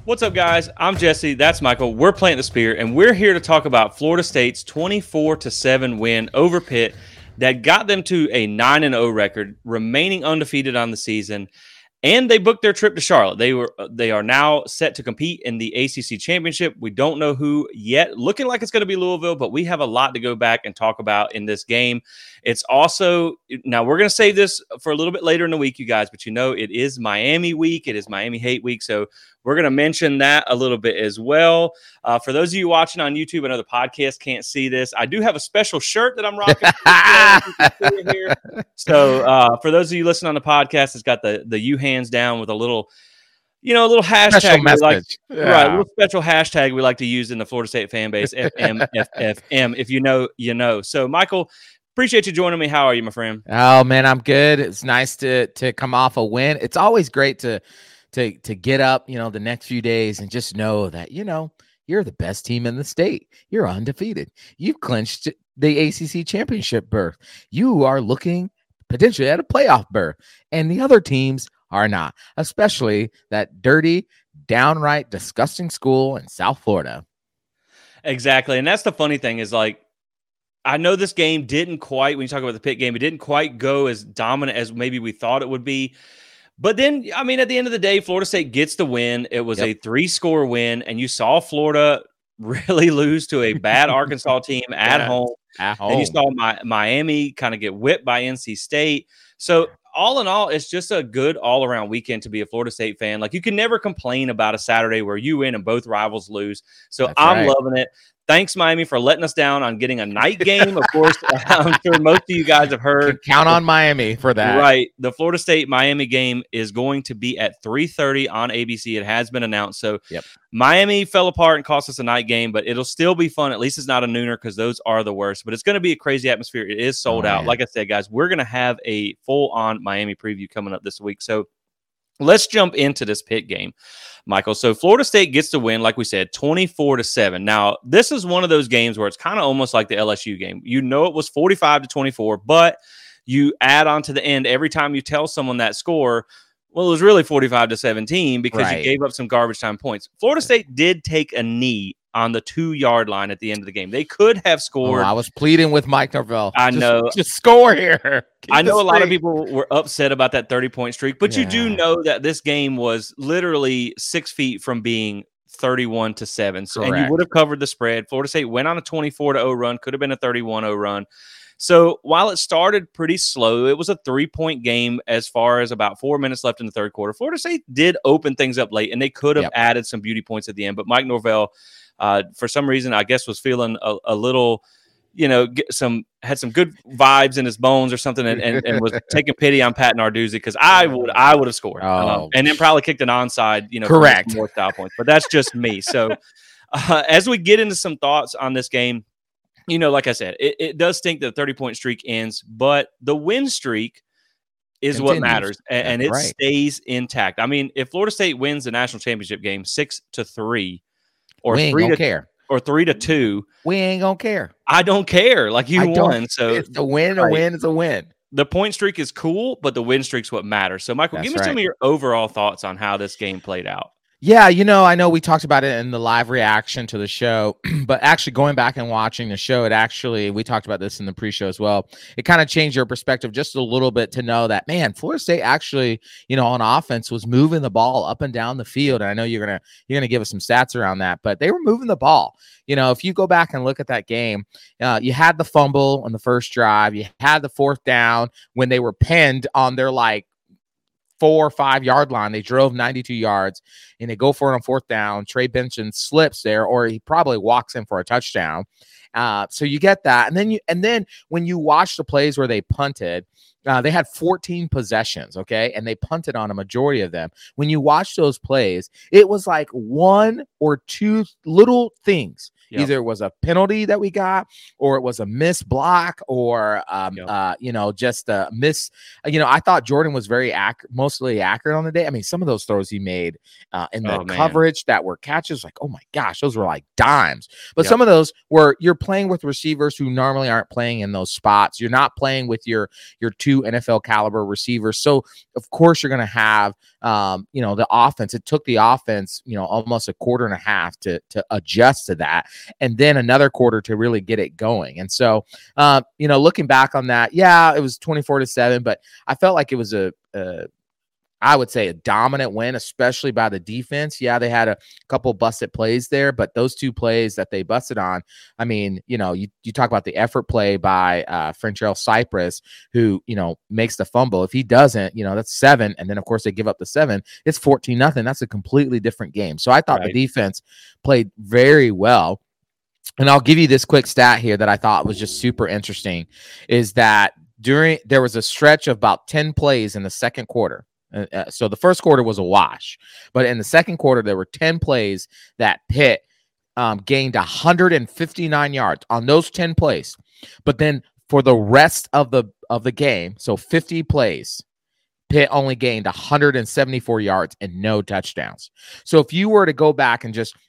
What's up, guys? I'm Jesse. That's Michael. We're Planting the Spear, and we're here to talk about Florida State's 24-7 win over Pitt that got them to a 9-0 record, remaining undefeated on the season. And they booked their trip to Charlotte. They are now set to compete in the ACC championship. We don't know who yet. Looking like it's going to be Louisville, but we have a lot to go back and talk about in this game. It's also now we're going to save this for a little bit later in the week, you guys. But it is Miami week. It is Miami Hate Week, so we're going to mention that a little bit as well. For those of you watching on YouTube, I know the podcast can't see this. I do have a special shirt that I'm rocking. Here. So for those of you listening on the podcast, it's got the U hands down with a little, a little hashtag. Right, a little special hashtag we like to use in the Florida State fan base, FMFFM. If you know, you know. So, Michael, appreciate you joining me. How are you, my friend? Oh, man, I'm good. It's nice to come off a win. It's always great to get up, the next few days and just know that, you're the best team in the state. You're undefeated. You've clinched the ACC championship berth. You are looking potentially at a playoff berth, and the other teams are not, especially that dirty, downright disgusting school in South Florida. Exactly. And that's the funny thing is, like, I know this game didn't quite, when you talk about the Pitt game, it didn't quite go as dominant as maybe we thought it would be. But then, at the end of the day, Florida State gets the win. It was a 3-score win, and you saw Florida really lose to a bad Arkansas team at home. And you saw Miami kind of get whipped by NC State. So all in all, it's just a good all-around weekend to be a Florida State fan. Like, you can never complain about a Saturday where you win and both rivals lose. So I'm loving it. Thanks, Miami, for letting us down on getting a night game. Of course, I'm sure most of you guys have heard. Count on Miami for that. Right. The Florida State-Miami game is going to be at 3:30 on ABC. It has been announced. So Miami fell apart and cost us a night game, but it'll still be fun. At least it's not a nooner because those are the worst. But it's going to be a crazy atmosphere. It is sold out. Like I said, guys, we're going to have a full-on Miami preview coming up this week. So let's jump into this Pitt game, Michael. So Florida State gets the win, like we said, 24-7. Now, this is one of those games where it's kind of almost like the LSU game. It was 45-24, but you add on to the end every time you tell someone that score. Well, it was really 45-17 because you gave up some garbage time points. Florida State did take a knee on the 2-yard line at the end of the game. They could have scored. I was pleading with Mike Norvell. I know. Just score here. I know a lot of people were upset about that 30-point streak, but you do know that this game was literally 6 feet from being 31-7. So, and you would have covered the spread. Florida State went on a 24-0 run, could have been a 31-0 run. So while it started pretty slow, it was a 3-point game as far as about 4 minutes left in the third quarter. Florida State did open things up late, and they could have added some beauty points at the end. But Mike Norvell, for some reason, I guess, was feeling a little, had some good vibes in his bones or something, and was taking pity on Pat Narduzzi because I would have scored, and then probably kicked an onside, correct, more style points. But that's just me. So as we get into some thoughts on this game, like I said, it does stink that the 30-point streak ends, but the win streak is what matters, and it stays intact. I mean, if Florida State wins the national championship game 6-3, or 3-2, we ain't gonna care. I don't care. Like, you won, so it's a win. A win is a win. The point streak is cool, but the win streak's what matters. So, Michael, give me some of your overall thoughts on how this game played out. Yeah, I know we talked about it in the live reaction to the show, but actually going back and watching the show, we talked about this in the pre-show as well. It kind of changed your perspective just a little bit to know that, man, Florida State actually, on offense was moving the ball up and down the field. And I know you're gonna give us some stats around that, but they were moving the ball. If you go back and look at that game, you had the fumble on the first drive, you had the fourth down when they were pinned on their 4 or 5 yard line. They drove 92 yards and they go for it on fourth down. Trey Benson slips there, or he probably walks in for a touchdown. So you get that. And then when you watch the plays where they punted, they had 14 possessions. Okay. And they punted on a majority of them. When you watch those plays, it was like one or two little things Yep. Either it was a penalty that we got, or it was a missed block, or just a miss. I thought Jordan was very mostly accurate on the day. I mean, some of those throws he made in the coverage that were catches, like, oh my gosh, those were like dimes. But some of those were, you're playing with receivers who normally aren't playing in those spots. You're not playing with your 2 NFL caliber receivers. So of course you're going to have, the offense. It took the offense, almost a quarter and a half to adjust to that, and then another quarter to really get it going. And so, looking back on that, yeah, it was 24-7, but I felt like it was I would say a dominant win, especially by the defense. Yeah, they had a couple busted plays there, but those 2 plays that they busted on, I mean, you talk about the effort play by Frenchell Cypress, who, makes the fumble. If he doesn't, that's 7. And then of course they give up the 7. It's 14-0. That's a completely different game. So I thought the defense played very well. And I'll give you this quick stat here that I thought was just super interesting, is that there was a stretch of about 10 plays in the second quarter. So the first quarter was a wash, but in the second quarter, there were 10 plays that Pitt gained 159 yards on those 10 plays. But then for the rest of the game, so 50 plays, Pitt only gained 174 yards and no touchdowns. So if you were to go back and just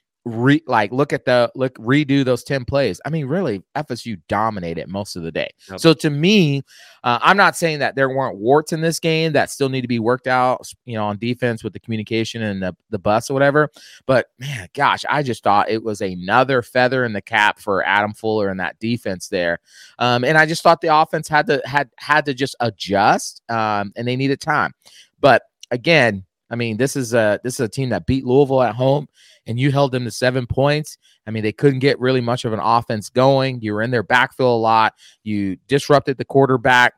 redo those 10 plays, I mean, really, FSU dominated most of the day. Yep. So to me, I'm not saying that there weren't warts in this game that still need to be worked out, on defense with the communication and the bus or whatever. But man, gosh, I just thought it was another feather in the cap for Adam Fuller and that defense there. And I just thought the offense had to just adjust, and they needed time. But again, I mean, this is a team that beat Louisville at home, and you held them to 7 points. I mean, they couldn't get really much of an offense going. You were in their backfield a lot. You disrupted the quarterback.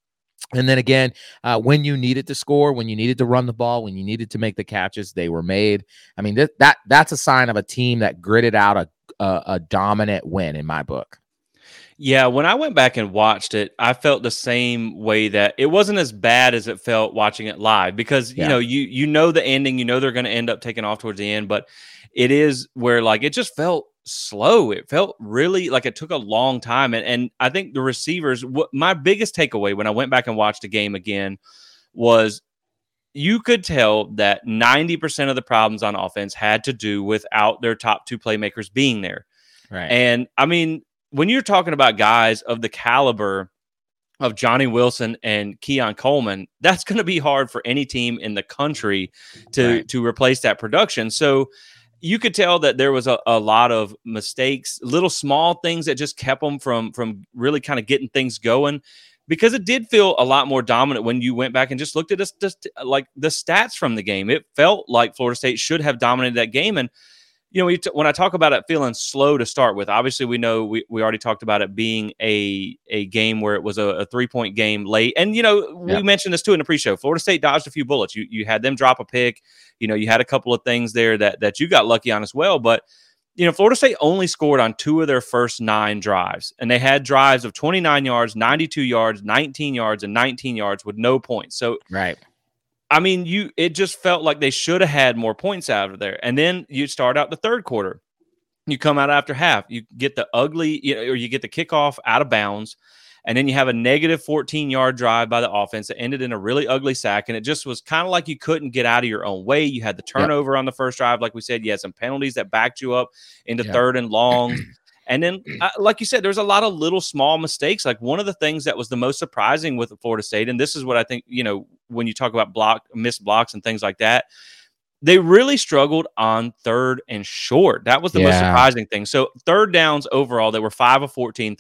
And then again, when you needed to score, when you needed to run the ball, when you needed to make the catches, they were made. I mean, that's a sign of a team that gritted out a dominant win in my book. Yeah, when I went back and watched it, I felt the same way, that it wasn't as bad as it felt watching it live, because you know the ending, they're going to end up taking off towards the end, but it is where, like, it just felt slow. It felt really like it took a long time, and I think the receivers. My biggest takeaway when I went back and watched the game again was, you could tell that 90% of the problems on offense had to do without their top 2 playmakers being there. Right, and I mean, when you're talking about guys of the caliber of Johnny Wilson and Keon Coleman, that's going to be hard for any team in the country to replace that production. So you could tell that there was a lot of mistakes, little small things that just kept them from really kind of getting things going, because it did feel a lot more dominant when you went back and just looked at like the stats from the game. It felt like Florida State should have dominated that game. And when I talk about it feeling slow to start with, obviously we know we already talked about it being a game where it was a 3-point game late. And, we mentioned this too in the pre-show. Florida State dodged a few bullets. You had them drop a pick. You had a couple of things there that you got lucky on as well. But, Florida State only scored on 2 of their first 9 drives. And they had drives of 29 yards, 92 yards, 19 yards, and 19 yards with no points. So, right. I mean, it just felt like they should have had more points out of there. And then you start out the third quarter. You come out after half. You get the ugly, or you get the kickoff out of bounds. And then you have a negative 14-yard drive by the offense that ended in a really ugly sack. And it just was kind of like you couldn't get out of your own way. You had the turnover on the first drive. Like we said, you had some penalties that backed you up into third and long. And then, like you said, there's a lot of little small mistakes. Like, one of the things that was the most surprising with Florida State, and this is what I think, when you talk about missed blocks and things like that, they really struggled on 3rd and short. That was the most surprising thing. So third downs overall, they were 5 of 14,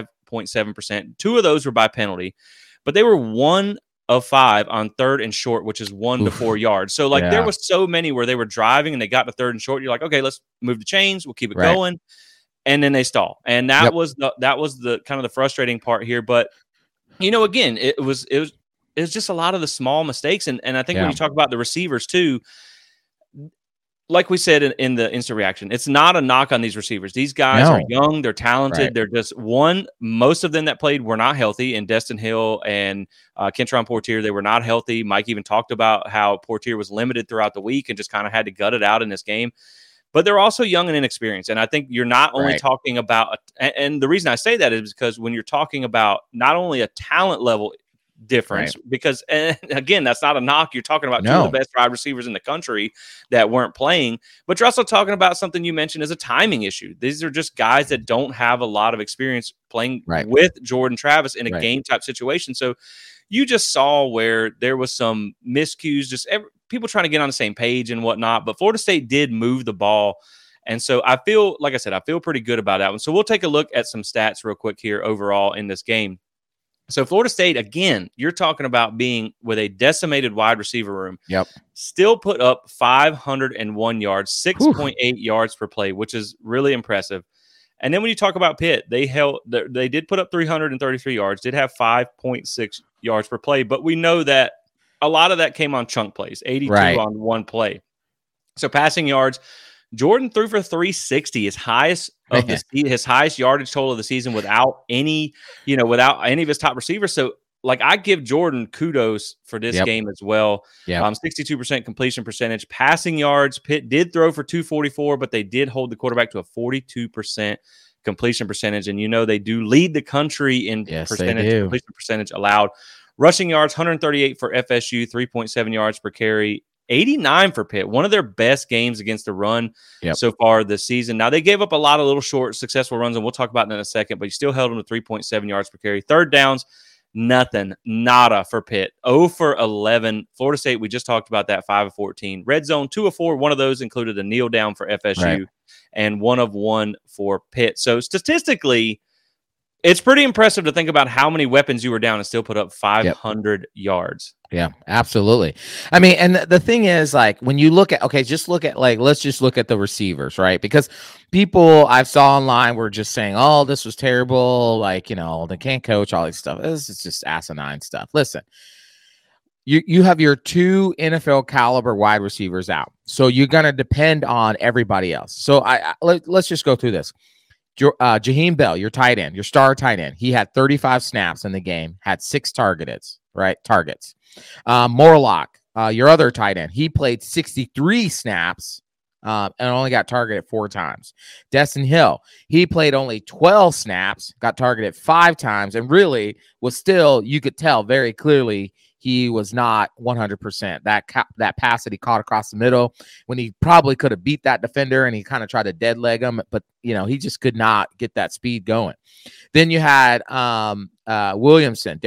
35.7%. 2 of those were by penalty, but they were 1 of 5 on 3rd and short, which is 1 to 4 yards. So there was so many where they were driving and they got to 3rd and short. You're like, okay, let's move the chains. We'll keep it going. And then they stall. And that was the kind of the frustrating part here. But, again, it was just a lot of the small mistakes. And I think when you talk about the receivers too, like we said in the instant reaction, it's not a knock on these receivers. These guys are young. They're talented. Right. They're just most of them that played were not healthy. And Destin Hill and Kentron Portier, they were not healthy. Mike even talked about how Portier was limited throughout the week and just kind of had to gut it out in this game. but they're also young and inexperienced. And I think you're not only talking about, and the reason I say that is because when you're talking about not only a talent level difference, because, and again, that's not a knock. You're talking about two of the best wide receivers in the country that weren't playing, but you're also talking about something you mentioned as a timing issue. These are just guys that don't have a lot of experience playing with Jordan Travis in a game type situation. So you just saw where there was some miscues, people trying to get on the same page and whatnot, but Florida State did move the ball. And so I feel, like I said, I feel pretty good about that one. So we'll take a look at some stats real quick here overall in this game. So Florida State, again, you're talking about being with a decimated wide receiver room. Still put up 501 yards, 6.8 yards per play, which is really impressive. And then when you talk about Pitt, they did put up 333 yards, did have 5.6 yards per play, but we know that a lot of that came on chunk plays, 82 on one play. So passing yards, Jordan threw for 360, his highest yardage total of the season without any of his top receivers. So, like, I give Jordan kudos for this game as well. 62% completion percentage, passing yards. Pitt did throw for 244, but they did hold the quarterback to a 42% completion percentage. And they do lead the country in completion percentage allowed. Rushing yards, 138 for FSU, 3.7 yards per carry. 89 for Pitt, one of their best games against the run so far this season. Now, they gave up a lot of little short, successful runs, and we'll talk about that in a second, but you still held them to 3.7 yards per carry. Third downs, nada for Pitt. 0 for 11. Florida State, we just talked about that, 5 of 14. Red zone, 2 of 4. One of those included a kneel down for FSU, and 1 of 1 for Pitt. So, statistically, it's pretty impressive to think about how many weapons you were down and still put up 500 yards. Yeah, absolutely. I mean, and the thing is, like, when you look at, let's just look at the receivers, right? Because people I saw online were just saying, oh, this was terrible. Like, they can't coach, all this stuff. This is just asinine stuff. Listen, you have your 2 NFL caliber wide receivers out. So you're going to depend on everybody else. So let's just go through this. Jaheim Bell, your tight end, your star tight end, he had 35 snaps in the game, had 6 targets. Morlock, your other tight end, he played 63 snaps and only got targeted 4 times. Destin Hill, he played only 12 snaps, got targeted 5 times, and really was still, you could tell very clearly, he was not 100%. That pass that he caught across the middle when he probably could have beat that defender and he kind of tried to dead leg him, but he just could not get that speed going. Then you had Darian Williamson,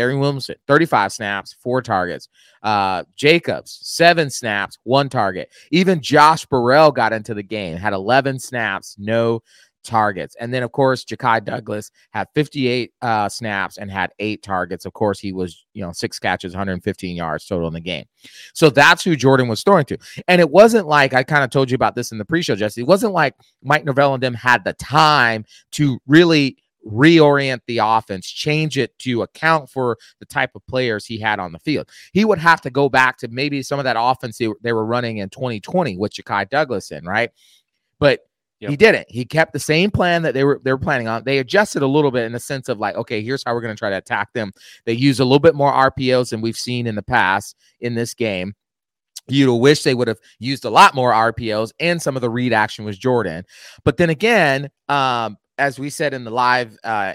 35 snaps, 4 targets. Jacobs, 7 snaps, 1 target. Even Josh Burrell got into the game, had 11 snaps, no targets. And then, of course, Ja'Kai Douglas had 58 snaps and had 8 targets. Of course, he was, 6 catches, 115 yards total in the game. So that's who Jordan was throwing to. And it wasn't like, I kind of told you about this in the pre-show, Jesse, it wasn't like Mike Norvell and them had the time to really reorient the offense, change it to account for the type of players he had on the field. He would have to go back to maybe some of that offense they were running in 2020 with Ja'Kai Douglas in, right? But he didn't. He kept the same plan that they were planning on. They adjusted a little bit in the sense of like, okay, here's how we're going to try to attack them. They used a little bit more RPOs than we've seen in the past in this game. You'd wish they would have used a lot more RPOs, and some of the read action was Jordan. But then again, as we said in the live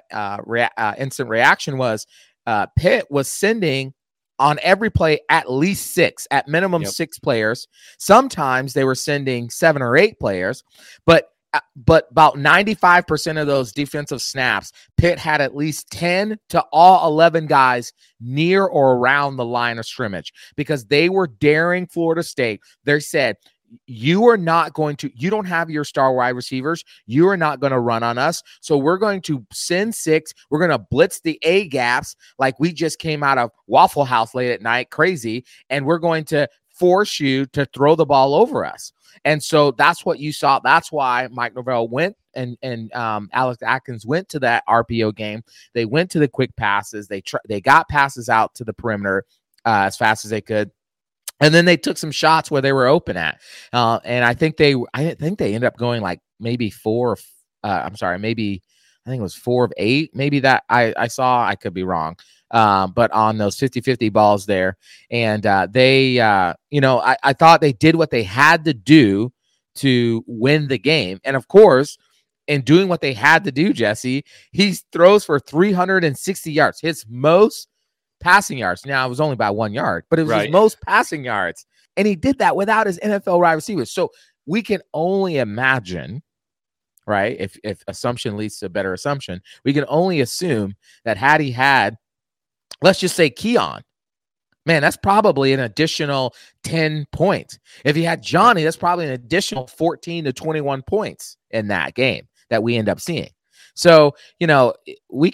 instant reaction was Pitt was sending on every play at least 6, at minimum 6 players. Sometimes they were sending 7 or 8 players, but about 95% of those defensive snaps, Pitt had at least 10 to all 11 guys near or around the line of scrimmage because they were daring Florida State. They said, you don't have your star wide receivers. You are not going to run on us. So we're going to send 6. We're going to blitz the A gaps like we just came out of Waffle House late at night, crazy. And we're going to force you to throw the ball over us. And so that's what you saw. That's why Mike Norvell went and Alex Atkins went to that RPO game. They went to the quick passes. They got passes out to the perimeter as fast as they could. And then they took some shots where they were open at. And I think they ended up going like maybe 4. I think it was 4 of 8. Maybe that I saw, I could be wrong. But on those 50-50 balls there. And I thought they did what they had to do to win the game. And of course, in doing what they had to do, Jesse, he throws for 360 yards, his most passing yards. Now, it was only by 1 yard, but it was his most passing yards. And he did that without his NFL wide receivers. So we can only imagine, right? If assumption leads to a better assumption, we can only assume that had he had, let's just say Keon, man, that's probably an additional 10 points. If he had Johnny, that's probably an additional 14 to 21 points in that game that we end up seeing. So, you know, we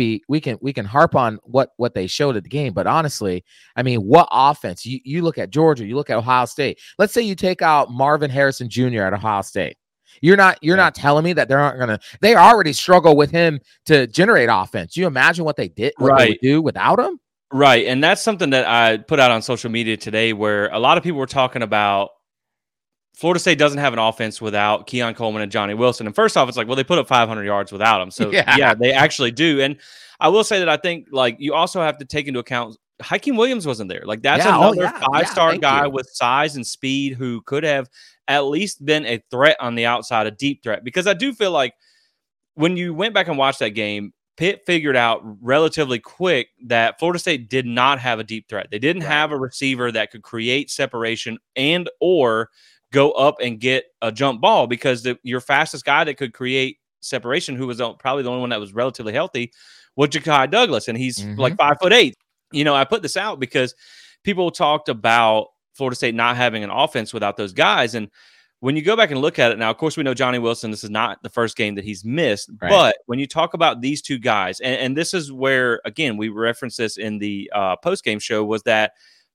can harp on what they showed at the game, but honestly, I mean, what offense? You look at Georgia, you look at Ohio State. Let's say you take out Marvin Harrison Jr. at Ohio State. You're not telling me that they already struggle with him to generate offense. You imagine what they did, what they would do without him? Right. And that's something that I put out on social media today, where a lot of people were talking about Florida State doesn't have an offense without Keon Coleman and Johnny Wilson. And first off, it's like, well, they put up 500 yards without him. So yeah, they actually do. And I will say that I think, like, you also have to take into account Hakeem Williams wasn't there. Like, that's another five-star guy with size and speed who could have at least been a threat on the outside, a deep threat. Because I do feel like when you went back and watched that game, Pitt figured out relatively quick that Florida State did not have a deep threat. They didn't have a receiver that could create separation and or go up and get a jump ball, because your fastest guy that could create separation, who was probably the only one that was relatively healthy, was Ja'Kai Douglas, and he's like 5'8". You know, I put this out because people talked about Florida State not having an offense without those guys, and when you go back and look at it now, of course, we know Johnny Wilson, this is not the first game that he's missed, but when you talk about these two guys, and this is where, again, we referenced this in the post-game show, was that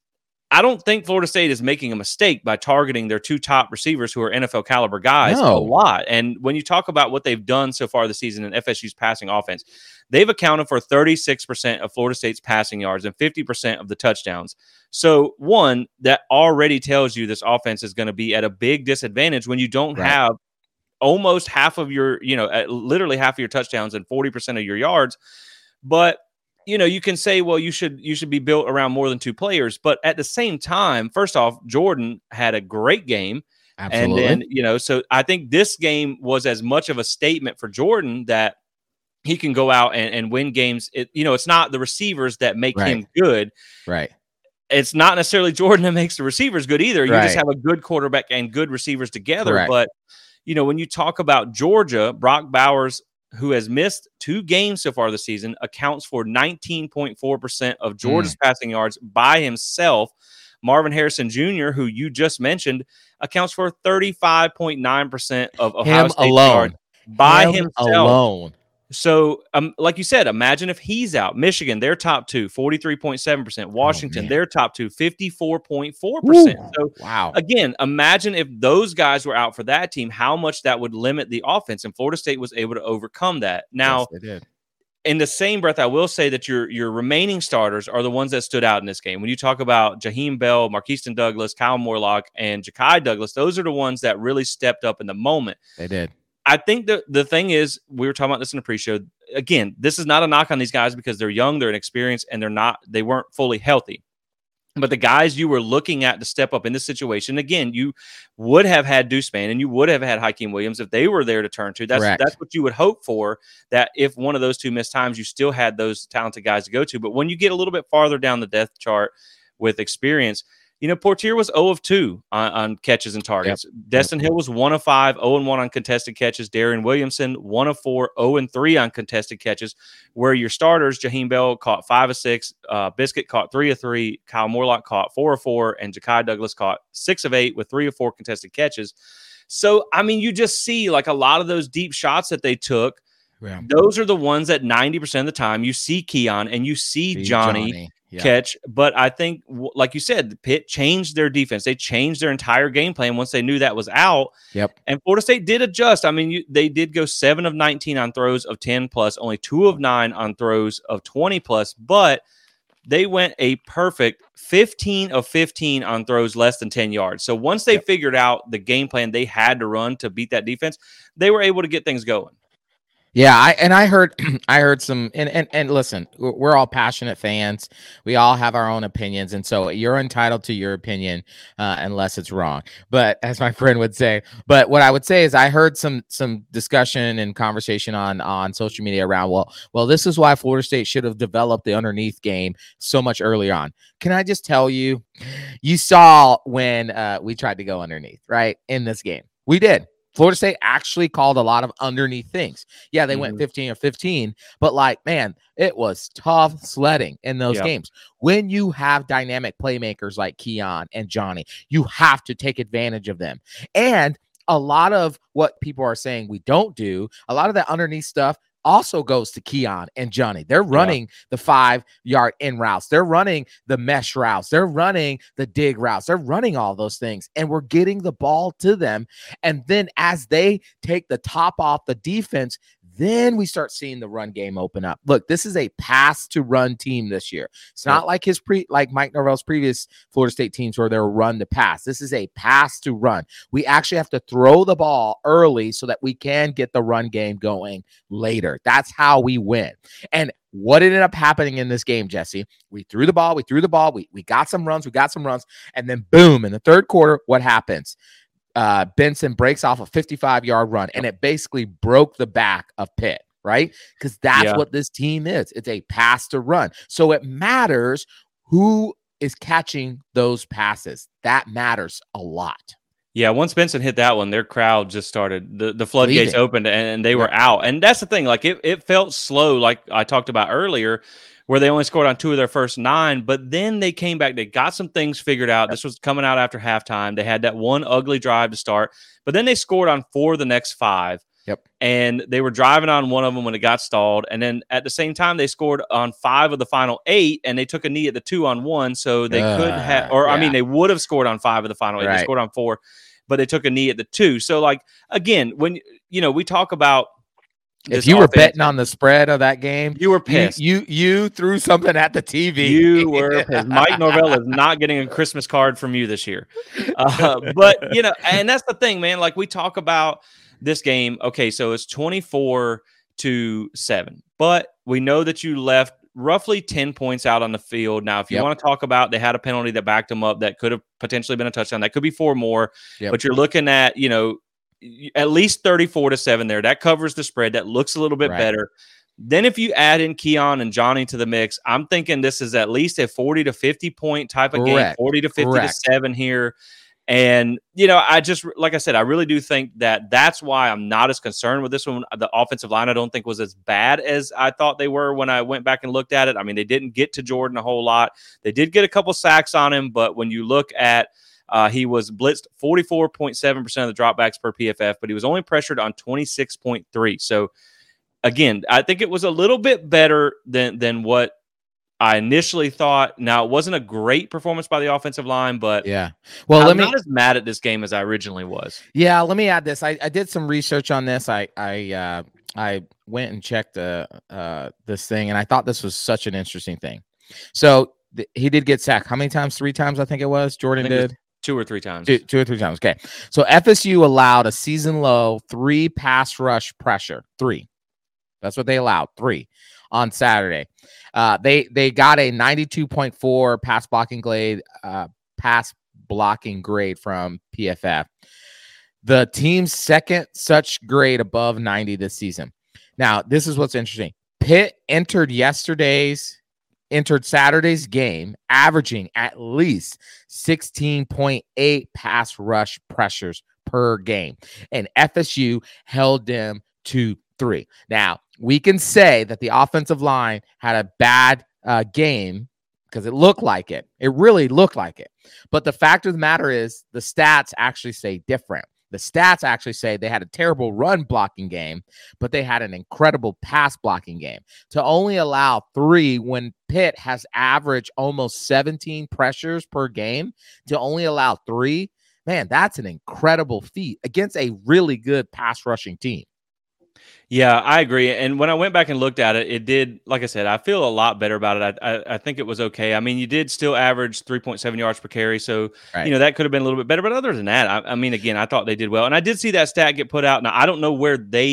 I don't think Florida State is making a mistake by targeting their two top receivers who are NFL caliber guys a lot. And when you talk about what they've done so far this season in FSU's passing offense, they've accounted for 36% of Florida State's passing yards and 50% of the touchdowns. So, one, that already tells you this offense is going to be at a big disadvantage when you don't have almost half of your, literally half of your touchdowns and 40% of your yards. But you can say, well, you should be built around more than two players. But at the same time, first off, Jordan had a great game. Absolutely. And then, so I think this game was as much of a statement for Jordan that he can go out and win games. It's not the receivers that make him good. Right. It's not necessarily Jordan that makes the receivers good either. You just have a good quarterback and good receivers together. Correct. But, when you talk about Georgia, Brock Bowers, who has missed 2 games so far this season, accounts for 19.4% of Georgia's passing yards by himself. Marvin Harrison Jr., who you just mentioned, accounts for 35.9% of Ohio State yards by himself. Alone. So, like you said, imagine if he's out. Michigan, their top 2, 43.7%. Washington, their top 2, 54.4%. So, again, imagine if those guys were out for that team, how much that would limit the offense. And Florida State was able to overcome that. Now, yes, they did. In the same breath, I will say that your remaining starters are the ones that stood out in this game. When you talk about Jaheim Bell, Marqueston Douglas, Kyle Morlock, and Ja'Kai Douglas, those are the ones that really stepped up in the moment. They did. I think the thing is, we were talking about this in the pre-show. Again, this is not a knock on these guys because they're young, they're inexperienced, and they weren't fully healthy. But the guys you were looking at to step up in this situation, again, you would have had Deuce Spann and you would have had Hakeem Williams if they were there to turn to. That's what you would hope for, that if one of those two missed times, you still had those talented guys to go to. But when you get a little bit farther down the depth chart with experience, Portier was 0 of 2 on catches and targets. Yep. Destin Hill was 1 of 5, 0 and 1 on contested catches. Darian Williamson, 1 of 4, 0 and 3 on contested catches. Where your starters, Jaheim Bell caught 5 of 6, Biscuit caught 3 of 3, Kyle Morlock caught 4 of 4, and Ja'Kai Douglas caught 6 of 8 with 3 of 4 contested catches. So, I mean, you just see like a lot of those deep shots that they took. Yeah. Those are the ones that 90% of the time you see Keon and you see Johnny. Catch. But I think, like you said, Pitt changed their defense. They changed their entire game plan once they knew that was out. Yep. And Florida State did adjust. I mean, they did go 7 of 19 on throws of 10 plus, only 2 of 9 on throws of 20 plus, but they went a perfect 15 of 15 on throws less than 10 yards. So once they figured out the game plan they had to run to beat that defense, they were able to get things going. Yeah, I heard I heard some and listen, we're all passionate fans. We all have our own opinions, and so you're entitled to your opinion unless it's wrong. But as my friend would say, but what I would say is I heard some discussion and conversation on social media around well this is why Florida State should have developed the underneath game so much earlier on. Can I just tell you, you saw when we tried to go underneath, right? In this game. We did. Florida State actually called a lot of underneath things. Yeah, they went 15 or 15, but like, man, it was tough sledding in those games. When you have dynamic playmakers like Keon and Johnny, you have to take advantage of them. And a lot of what people are saying we don't do, a lot of that underneath stuff also goes to Keon and Johnny. They're running the 5-yard in routes. They're running the mesh routes. They're running the dig routes. They're running all those things. And we're getting the ball to them. And then as they take the top off the defense, then we start seeing the run game open up. Look, this is a pass to run team this year. It's not like like Mike Norvell's previous Florida State teams where they're run to pass. This is a pass to run. We actually have to throw the ball early so that we can get the run game going later. That's how we win. And what ended up happening in this game, Jesse? We threw the ball. We got some runs. And then boom, in the third quarter, what happens? Benson breaks off a 55-yard run, and it basically broke the back of Pitt, right? Because that's what this team is. It's a pass to run. So it matters who is catching those passes. That matters a lot. Yeah, once Benson hit that one, their crowd just started, the floodgates opened and they were out. And that's the thing, like it felt slow, like I talked about earlier, where they only scored on 2 of their first 9, but then they came back. They got some things figured out. This was coming out after halftime. They had that one ugly drive to start, but then they scored on 4 of the next 5. Yep. And they were driving on one of them when it got stalled. And then at the same time, they scored on 5 of the final 8, and they took a knee at the 2-on-1. So they could have, I mean, they would have scored on 5 of the final 8. Right. They scored on 4, but they took a knee at the 2. So, like, again, when, we talk about, if you were betting on the spread of that game, you were pissed. You threw something at the TV. You were pissed. Mike Norvell is not getting a Christmas card from you this year. But, and that's the thing, man. Like, we talk about this game. Okay, so it's 24-7. But we know that you left roughly 10 points out on the field. Now, if you want to talk about, they had a penalty that backed them up that could have potentially been a touchdown. That could be 4 more. But you're looking at, at least 34-7 there. That covers the spread. That looks a little bit better. Then if you add in Keon and Johnny to the mix, I'm thinking this is at least a 40 to 50 point type of game, 40 to 50 to 7 here. And, I just, like I said, I really do think that's why I'm not as concerned with this one. The offensive line, I don't think was as bad as I thought they were when I went back and looked at it. I mean, they didn't get to Jordan a whole lot. They did get a couple sacks on him, but when you look at, he was blitzed 44.7% of the dropbacks per PFF, but he was only pressured on 26.3. So, again, I think it was a little bit better than what I initially thought. Now, it wasn't a great performance by the offensive line, but well, I'm not as mad at this game as I originally was. Yeah, let me add this. I did some research on this. I went and checked this thing, and I thought this was such an interesting thing. So he did get sacked. How many times? 3 times, I think it was. Jordan did. 2 or 3 times. 2 or 3 times. Okay. So FSU allowed a season low 3 pass rush pressure. 3. That's what they allowed. 3 on Saturday. They got a 92.4 pass blocking grade from PFF. The team's second such grade above 90 this season. Now, this is what's interesting. Pitt entered Saturday's game averaging at least 16.8 pass rush pressures per game, and FSU held them to 3. Now, we can say that the offensive line had a bad game because it looked like it. It really looked like it. But the fact of the matter is the stats actually say different. The stats actually say they had a terrible run blocking game, but they had an incredible pass blocking game. To only allow 3 when Pitt has averaged almost 17 pressures per game, to only allow 3, man, that's an incredible feat against a really good pass rushing team. Yeah, I agree. And when I went back and looked at it, it did, like I said, I feel a lot better about it. I think it was okay. I mean, you did still average 3.7 yards per carry. So, that could have been a little bit better. But other than that, I mean, again, I thought they did well. And I did see that stat get put out. Now, I don't know where they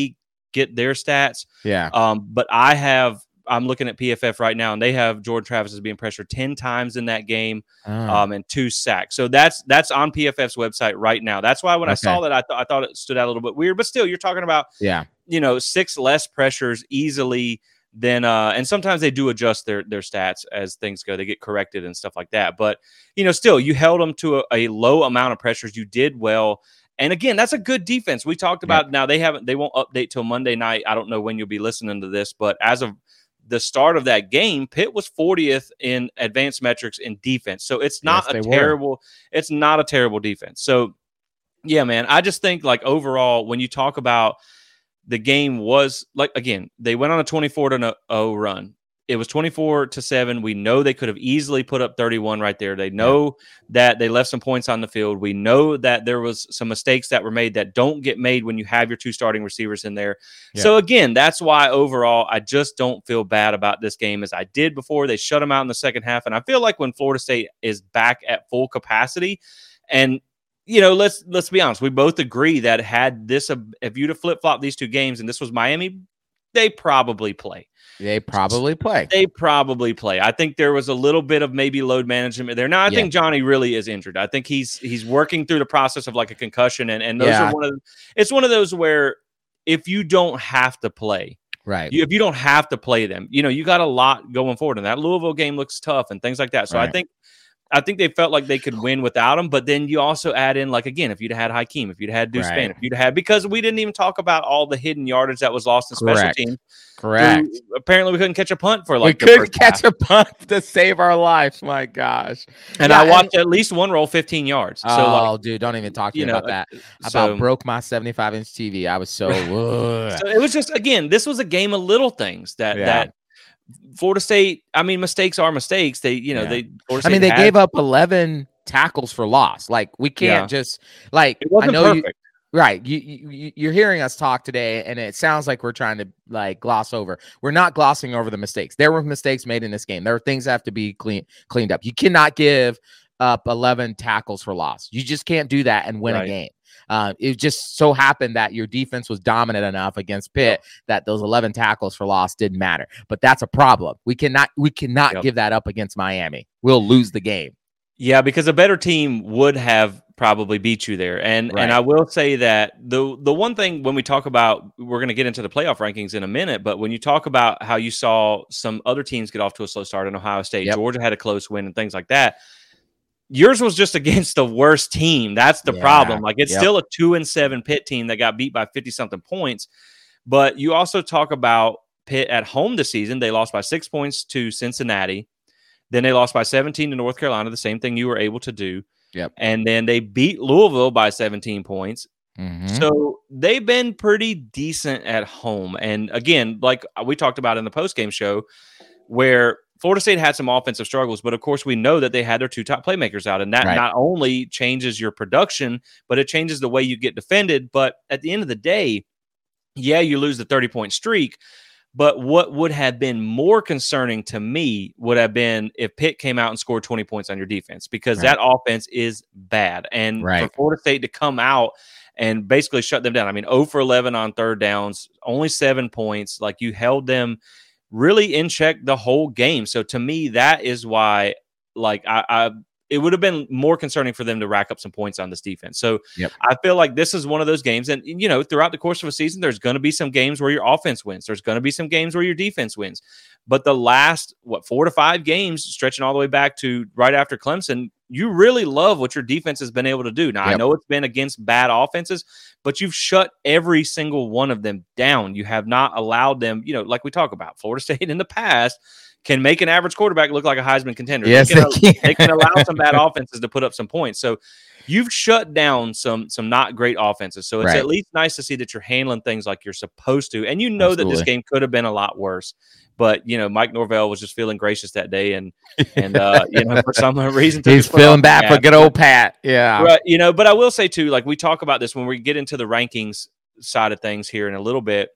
get their stats. Yeah. But I'm looking at PFF right now, and they have Jordan Travis as being pressured 10 times in that game, and 2 sacks. So that's on PFF's website right now. That's why when I saw that, I thought it stood out a little bit weird. But still, you're talking about 6 less pressures easily than and sometimes they do adjust their stats as things go. They get corrected and stuff like that. But still, you held them to a low amount of pressures. You did well. And again, that's a good defense. We talked about now they won't update till Monday night. I don't know when you'll be listening to this, but as of the start of that game, Pitt was 40th in advanced metrics in defense. So it's not it's not a terrible defense. So yeah, man, I just think like overall, when you talk about the game was like, again, they went on a 24-0 run. It was 24-7. We know they could have easily put up 31 right there. They know that they left some points on the field. We know that there was some mistakes that were made that don't get made when you have your 2 starting receivers in there. Yeah. So again, that's why overall, I just don't feel bad about this game as I did before. They shut them out in the second half. And I feel like when Florida State is back at full capacity, and let's be honest, we both agree that if you'd have flip-flopped these 2 games and this was Miami, they probably play. I think there was a little bit of maybe load management there. Now, I think Johnny really is injured. I think he's working through the process of like a concussion, and those are it's one of those where if you don't have to play, right? If you don't have to play them, you got a lot going forward, and that Louisville game looks tough and things like that. So right. I think they felt like they could win without him, but then you also add in, like, again, if you'd had Hakeem, if you'd had Deuce Spann, if you'd had, because we didn't even talk about all the hidden yardage that was lost in special teams. Correct. Apparently, we couldn't catch a punt for we couldn't catch a punt to save our lives. My gosh! And I watched at least one roll 15 yards. So dude, don't even talk to me about that. About broke my 75-inch TV. I was so. So it was just, again, this was a game of little things that Florida State. I mean, mistakes are mistakes. They gave up 11 tackles for loss. Like, we can't just like. It wasn't perfect. Right. You're hearing us talk today, and it sounds like we're trying to like gloss over. We're not glossing over the mistakes. There were mistakes made in this game. There are things that have to be cleaned up. You cannot give up 11 tackles for loss. You just can't do that and win a game. It just so happened that your defense was dominant enough against Pitt that those 11 tackles for loss didn't matter. But that's a problem. We cannot give that up against Miami. We'll lose the game. Yeah, because a better team would have probably beat you there. And I will say that the one thing when we talk about, we're going to get into the playoff rankings in a minute, but when you talk about how you saw some other teams get off to a slow start in Ohio State, Georgia had a close win and things like that. Yours was just against the worst team. That's the problem. Like, it's still a 2-7 Pitt team that got beat by 50-something points. But you also talk about Pitt at home this season. They lost by 6 points to Cincinnati. Then they lost by 17 to North Carolina, the same thing you were able to do. Yep. And then they beat Louisville by 17 points. Mm-hmm. So they've been pretty decent at home. And again, like we talked about in the postgame show, where Florida State had some offensive struggles, but of course we know that they had their 2 top playmakers out. And that not only changes your production, but it changes the way you get defended. But at the end of the day, you lose the 30-point streak. But what would have been more concerning to me would have been if Pitt came out and scored 20 points on your defense, because that offense is bad. And for Florida State to come out and basically shut them down. I mean, 0 for 11 on third downs, only 7 points. Like, you held them really in check the whole game. So to me, that is why, like, it would have been more concerning for them to rack up some points on this defense. So I feel like this is one of those games. And, throughout the course of a season, there's going to be some games where your offense wins. There's going to be some games where your defense wins. But the last, 4 to 5 games, stretching all the way back to right after Clemson, you really love what your defense has been able to do. Now, I know it's been against bad offenses, but you've shut every single one of them down. You have not allowed them, like we talk about, Florida State in the past can make an average quarterback look like a Heisman contender. Yes, they can allow some bad offenses to put up some points. So you've shut down some not great offenses. So it's at least nice to see that you're handling things like you're supposed to. And that this game could have been a lot worse. But, Mike Norvell was just feeling gracious that day. And for some reason, he's feeling bad for good old Pat. Yeah. Right. But I will say, too, like we talk about this when we get into the rankings side of things here in a little bit,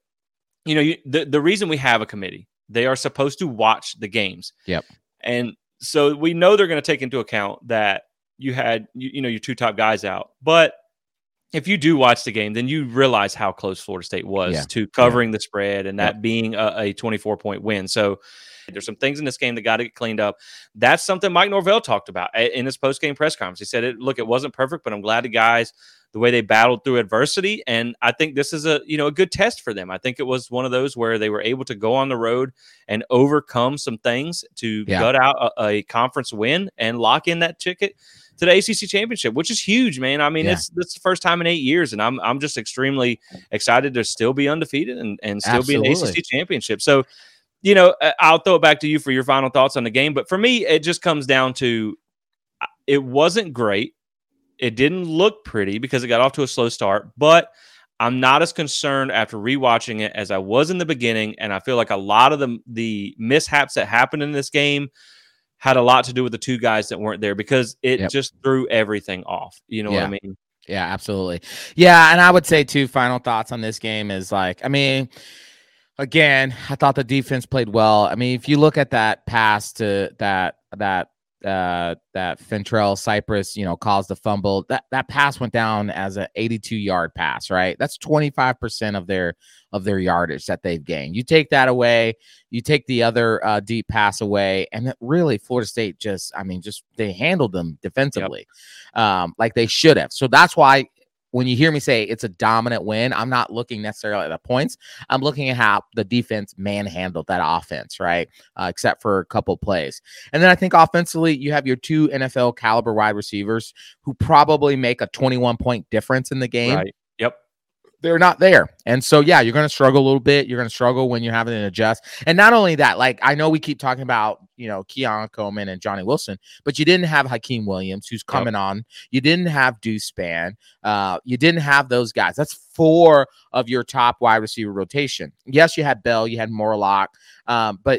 the reason we have a committee, they are supposed to watch the games. Yep. And so we know they're going to take into account that you had, your 2 top guys out. But if you do watch the game, then you realize how close Florida State was to covering the spread and that being a 24-point win. So there's some things in this game that got to get cleaned up. That's something Mike Norvell talked about in his post-game press conference. He said, look, it wasn't perfect, but I'm glad the guys, the way they battled through adversity. And I think this is a good test for them. I think it was one of those where they were able to go on the road and overcome some things to gut out a conference win and lock in that ticket to the ACC championship, which is huge, man. I mean, it's the first time in 8 years, and I'm just extremely excited to still be undefeated and still be in the ACC championship. So, I'll throw it back to you for your final thoughts on the game. But for me, it just comes down to it wasn't great. It didn't look pretty because it got off to a slow start, but I'm not as concerned after rewatching it as I was in the beginning. And I feel like a lot of the mishaps that happened in this game had a lot to do with the two guys that weren't there because it just threw everything off. You know what I mean? Yeah, absolutely. Yeah. And I would say too, final thoughts on this game is again, I thought the defense played well. I mean, if you look at that pass to that Fentrell Cypress, caused the fumble, that pass went down as an 82-yard pass, right? That's 25% of their yardage that they've gained. You take that away, you take the other deep pass away, and really Florida State they handled them defensively like they should have. So that's why when you hear me say it's a dominant win, I'm not looking necessarily at the points. I'm looking at how the defense manhandled that offense, right? Except for a couple plays. And then I think offensively, you have your two NFL caliber wide receivers who probably make a 21-point difference in the game. Right. Yep. They're not there. And so, you're going to struggle a little bit. You're going to struggle when you're having to adjust. And not only that, I know we keep talking about, Keon Coleman and Johnny Wilson, but you didn't have Hakeem Williams, who's coming on. You didn't have Deuce Spann. You didn't have those guys. That's 4 of your top wide receiver rotation. Yes, you had Bell, you had Morlock. But,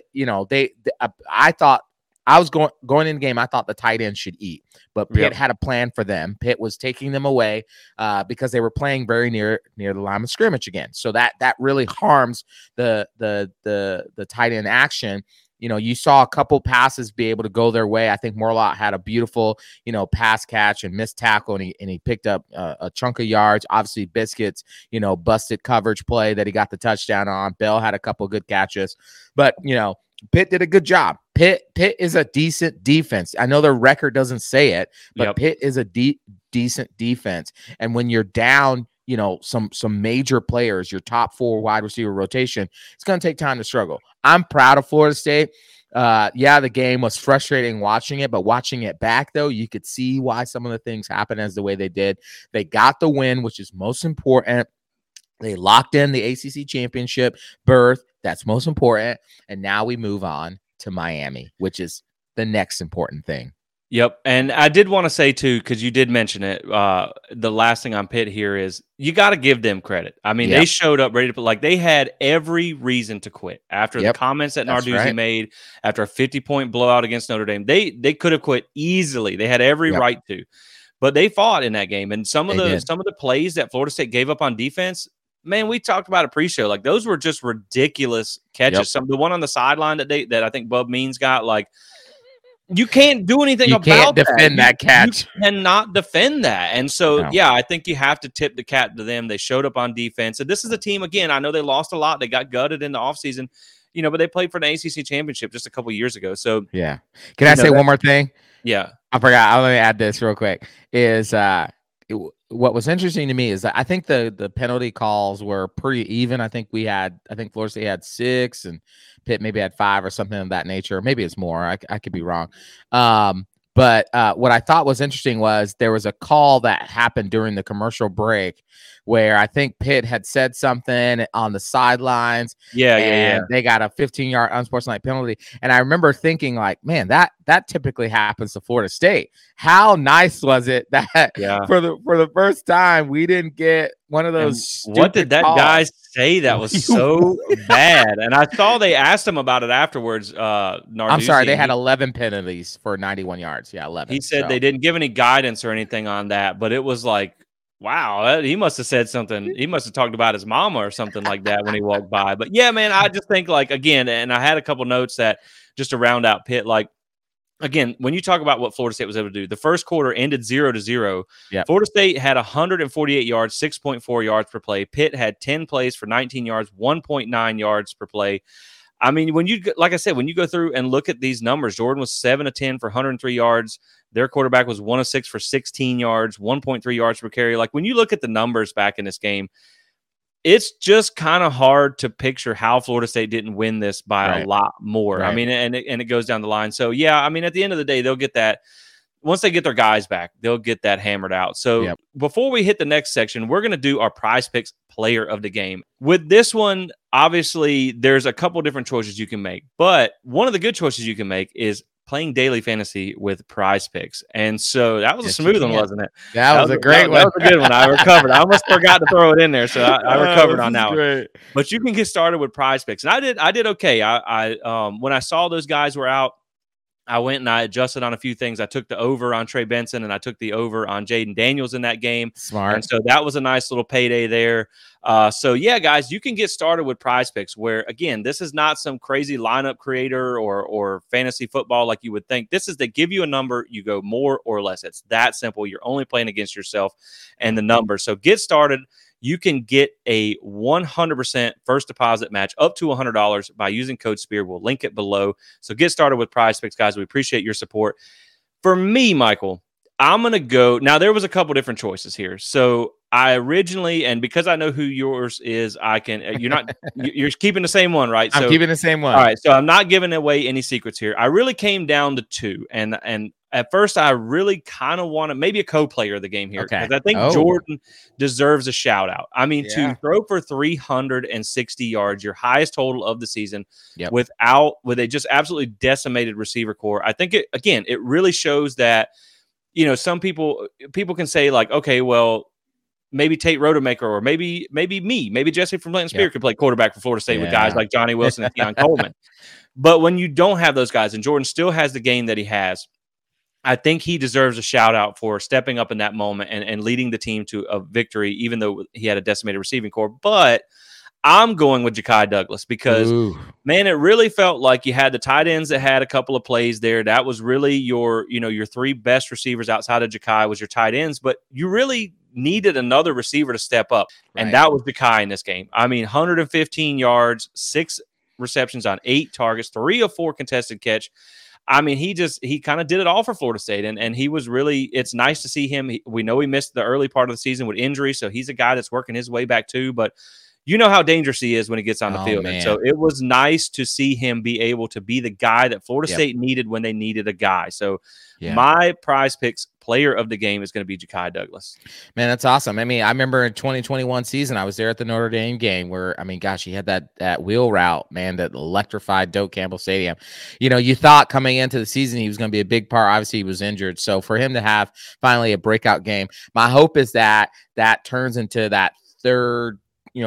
I thought, I was going in the game. I thought the tight end should eat, but Pitt had a plan for them. Pitt was taking them away because they were playing very near the line of scrimmage again. So that really harms the tight end action. You saw a couple passes be able to go their way. I think Morlock had a beautiful, pass catch and missed tackle, and he picked up a chunk of yards. Obviously, Biscuits, busted coverage play that he got the touchdown on. Bell had a couple good catches, but Pitt did a good job. Pitt is a decent defense. I know their record doesn't say it, but Pitt is a decent defense. And when you're down, some major players, your top 4 wide receiver rotation, it's going to take time to struggle. I'm proud of Florida State. The game was frustrating watching it, but watching it back, though, you could see why some of the things happened as the way they did. They got the win, which is most important. They locked in the ACC championship berth. That's most important. And now we move on to Miami, which is the next important thing. Yep. And I did want to say, too, because you did mention it, the last thing on Pitt here is you got to give them credit. I mean, they showed up ready to put, they had every reason to quit after the comments that Narduzzi made after a 50-point blowout against Notre Dame. They could have quit easily. They had every right to. But they fought in that game. And some of the plays that Florida State gave up on defense, man, we talked about a pre-show. Those were just ridiculous catches. The one on the sideline that I think Bub Means got, you can't do anything about that. You can't defend that catch. You cannot defend that. And so, I think you have to tip the cap to them. They showed up on defense. And this is a team, again, I know they lost a lot. They got gutted in the offseason, but they played for the ACC championship just a couple years ago. So, Can I say one more thing? Yeah. I forgot. I'll let me add this real quick. What was interesting to me is that I think the penalty calls were pretty even. I think Florida State had 6 and Pitt maybe had 5 or something of that nature. Maybe it's more. I could be wrong. But what I thought was interesting was there was a call that happened during the commercial break where I think Pitt had said something on the sidelines. They got a 15-yard unsportsmanlike penalty. And I remember thinking, man, that typically happens to Florida State. How nice was it that for the first time we didn't get one of those? What did that guy say that was so bad? And I saw they asked him about it afterwards. Narduzzi, I'm sorry, they had 11 penalties for 91 yards. Yeah, 11. He said they didn't give any guidance or anything on that, but it was wow, he must have said something. He must have talked about his mama or something like that when he walked by. But yeah, man, I just think again, and I had a couple notes that just to round out Pitt, again, when you talk about what Florida State was able to do, the first quarter ended 0-0. Yep. Florida State had 148 yards, 6.4 yards per play. Pitt had 10 plays for 19 yards, 1.9 yards per play. I mean, like I said, when you go through and look at these numbers, Jordan was 7 of 10 for 103 yards. Their quarterback was 1 of 6 for 16 yards, 1.3 yards per carry. Like when you look at the numbers back in this game, it's just kind of hard to picture how Florida State didn't win this by a lot more. Right. I mean, and it goes down the line. So, yeah, I mean, at the end of the day, they'll get that. Once they get their guys back, they'll get that hammered out. So before we hit the next section, we're going to do our Prize Picks player of the game. With this one, obviously, there's a couple different choices you can make. But one of the good choices you can make is playing daily fantasy with Prize Picks. And so that was a smooth one, wasn't it? That was a great one. That was a good one. I recovered. I almost forgot to throw it in there, so I recovered on that one. But you can get started with Prize Picks. And I did okay. I when I saw those guys were out, I went and I adjusted on a few things. I took the over on Trey Benson and I took the over on Jaden Daniels in that game. Smart. And so that was a nice little payday there. So, yeah, guys, you can get started with Prize Picks where, again, this is not some crazy lineup creator or fantasy football like you would think. This is they give you a number, you go more or less. It's that simple. You're only playing against yourself and the number. So get started. You can get a 100% first deposit match up to $100 by using code SPEAR. We'll link it below. So get started with Prize Picks, guys. We appreciate your support. For me, Michael, I'm going to go. Now, there was a couple different choices here. So I originally, and because I know who yours is, I can, you're keeping the same one, right? I'm keeping the same one. All right. So I'm not giving away any secrets here. I really came down to two. And at first, I really kind of wanted maybe a co-player of the game here because I think Jordan deserves a shout out. I mean, to throw for 360 yards, your highest total of the season, with a just absolutely decimated receiver core. I think it really shows that, some people can say like, okay, well, maybe Tate Rodemaker or maybe Jesse from Blanton Spear could play quarterback for Florida State with guys like Johnny Wilson and Keon Coleman. But when you don't have those guys, and Jordan still has the game that he has, I think he deserves a shout out for stepping up in that moment and leading the team to a victory, even though he had a decimated receiving core. But I'm going with Ja'Kai Douglas because, man, it really felt like you had the tight ends that had a couple of plays there. That was really your three best receivers outside of Ja'Kai was your tight ends, but you really needed another receiver to step up, and that was Ja'Kai in this game. I mean, 115 yards, 6 receptions on 8 targets, 3 of 4 contested catch. I mean, he kind of did it all for Florida State, and he was really. It's nice to see him. We know he missed the early part of the season with injury, so he's a guy that's working his way back too. But you know how dangerous he is when he gets on the field, and so it was nice to see him be able to be the guy that Florida State needed when they needed a guy. So my Prize Picks player of the game is going to be Ja'Kai Douglas. Man, that's awesome. I mean, I remember in 2021 season, I was there at the Notre Dame game where, I mean, gosh, he had that wheel route, man, that electrified Doak Campbell Stadium. You thought coming into the season he was going to be a big part. Obviously, he was injured. So for him to have finally a breakout game, my hope is that turns into that third,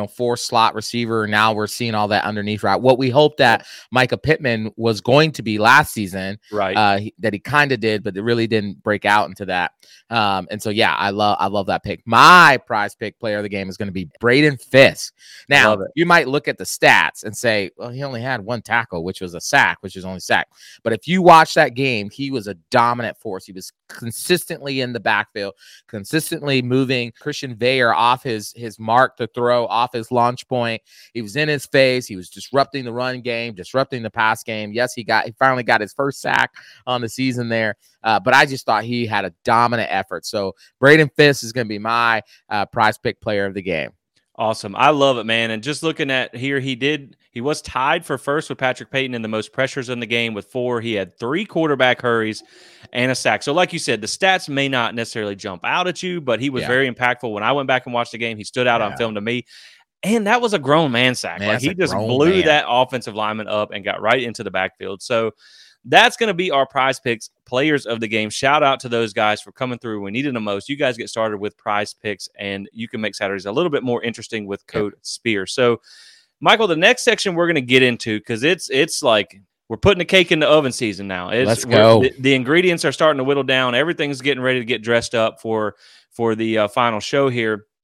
4 slot receiver. Now we're seeing all that underneath route. What we hoped that Micah Pittman was going to be last season, right? That he kind of did, but it really didn't break out into that. And so, I love that pick. My Prize Pick player of the game is going to be Braden Fisk. Now, you might look at the stats and say, well, he only had 1 tackle, which was a sack, which is only sack. But if you watch that game, he was a dominant force. He was consistently in the backfield, consistently moving Christian Veyer off his mark to throw, off his launch point. He was in his face. He was disrupting the run game, disrupting the pass game. Yes, he finally got his first sack on the season there. But I just thought he had a dominant effort. So Braden Fisk is going to be my Prize Pick player of the game. Awesome. I love it, man. And just looking at here, he was tied for first with Patrick Payton in the most pressures in the game with 4. He had 3 quarterback hurries and a sack. So like you said, the stats may not necessarily jump out at you, but he was very impactful. When I went back and watched the game, he stood out on film to me. And that was a grown man sack. Like he just blew that offensive lineman up and got right into the backfield. So that's going to be our Prize Picks players of the game. Shout out to those guys for coming through. We needed them most. You guys get started with Prize Picks, and you can make Saturdays a little bit more interesting with code SPEAR. So, Michael, the next section we're going to get into, because it's like we're putting the cake in the oven season now. Let's go. The ingredients are starting to whittle down. Everything's getting ready to get dressed up for the final show here.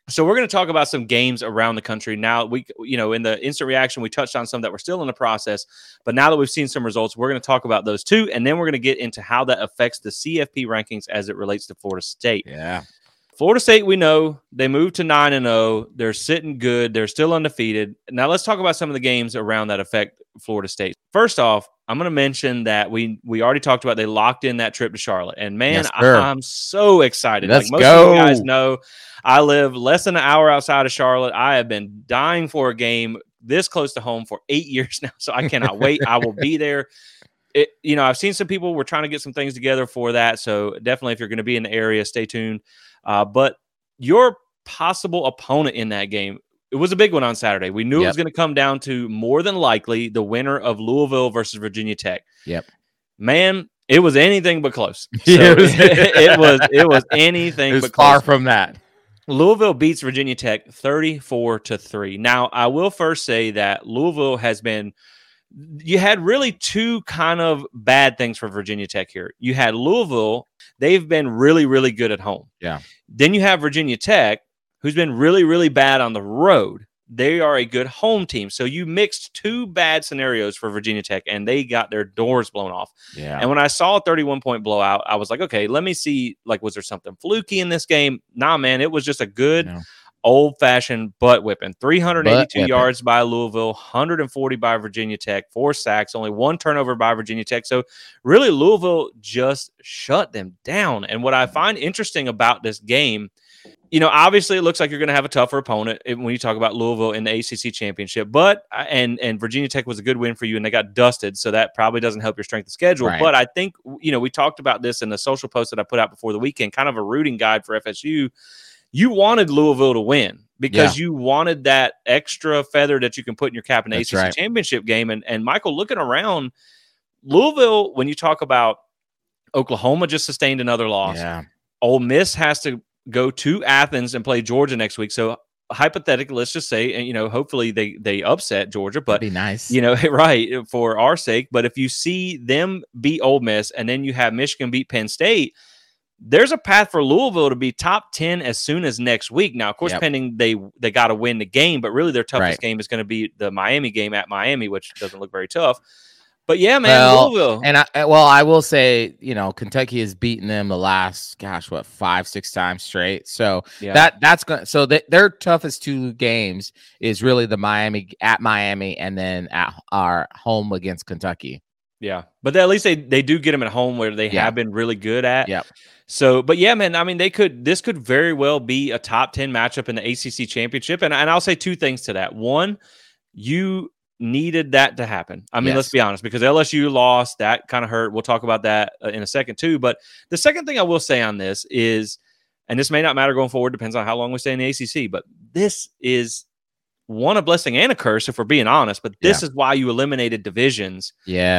So we're going to talk about some games around the country. Now, in the instant reaction, we touched on some that were still in the process, but now that we've seen some results, we're going to talk about those too. And then we're going to get into how that affects the CFP rankings as it relates to Florida State. Yeah. Florida State, we know they moved to 9-0. They're sitting good. They're still undefeated. Now let's talk about some of the games around that affect Florida State. First off, I'm going to mention that we already talked about they locked in that trip to Charlotte. And man, Yes, I'm so excited. Let's most go. of you guys know, I live less than an hour outside of Charlotte. I have been dying for a game this close to home for 8 years now, so I cannot wait. I will be there. I've seen some people were trying to get some things together for that. So definitely, if you're going to be in the area, stay tuned. But your possible opponent in that game, it was a big one on Saturday. We knew it was going to come down to more than likely the winner of Louisville versus Virginia Tech. Yep. Man, it was anything but close. So it was anything but close. Far from that. Louisville beats Virginia Tech 34-3. Now, I will first say that Louisville has been – you had really two kind of bad things for Virginia Tech here. You had Louisville. They've been really, really good at home. Yeah. Then you have Virginia Tech, who's been really, really bad on the road. They are a good home team. So you mixed two bad scenarios for Virginia Tech, and they got their doors blown off. Yeah. And when I saw a 31-point blowout, I was like, okay, let me see, was there something fluky in this game? Nah, man, it was just a good old-fashioned butt whipping. 382 yards by Louisville, 140 by Virginia Tech, 4 sacks, only 1 turnover by Virginia Tech. So really, Louisville just shut them down. And what I find interesting about this game, obviously it looks like you're going to have a tougher opponent when you talk about Louisville in the ACC championship, but and Virginia Tech was a good win for you, and they got dusted, so that probably doesn't help your strength of schedule. Right. But I think, we talked about this in the social post that I put out before the weekend, kind of a rooting guide for FSU. You wanted Louisville to win because you wanted that extra feather that you can put in your cap in the ACC championship game. And Michael, looking around, Louisville, when you talk about Oklahoma just sustained another loss. Yeah. Ole Miss has to go to Athens and play Georgia next week. So hypothetically, let's just say, hopefully they upset Georgia, but that'd be nice, right, for our sake. But if you see them beat Ole Miss and then you have Michigan beat Penn State, there's a path for Louisville to be top 10 as soon as next week. Now, of course, pending they got to win the game, but really their toughest game is going to be the Miami game at Miami, which doesn't look very tough. But yeah, man, Louisville. And I will say, Kentucky has beaten them the last, 5-6 times straight. So that's going. So their toughest 2 games is really the Miami at Miami, and then at our home against Kentucky. Yeah, but at least they do get them at home where they have been really good at. Yeah. So, but yeah, man, I mean, this could very well be a top 10 matchup in the ACC championship. And I'll say 2 things to that. One, you needed that to happen. I mean, let's be honest, because LSU lost, that kind of hurt. We'll talk about that in a second too. But the second thing I will say on this is, and this may not matter going forward, depends on how long we stay in the ACC, but this is a blessing and a curse, if we're being honest. But this is why you eliminated divisions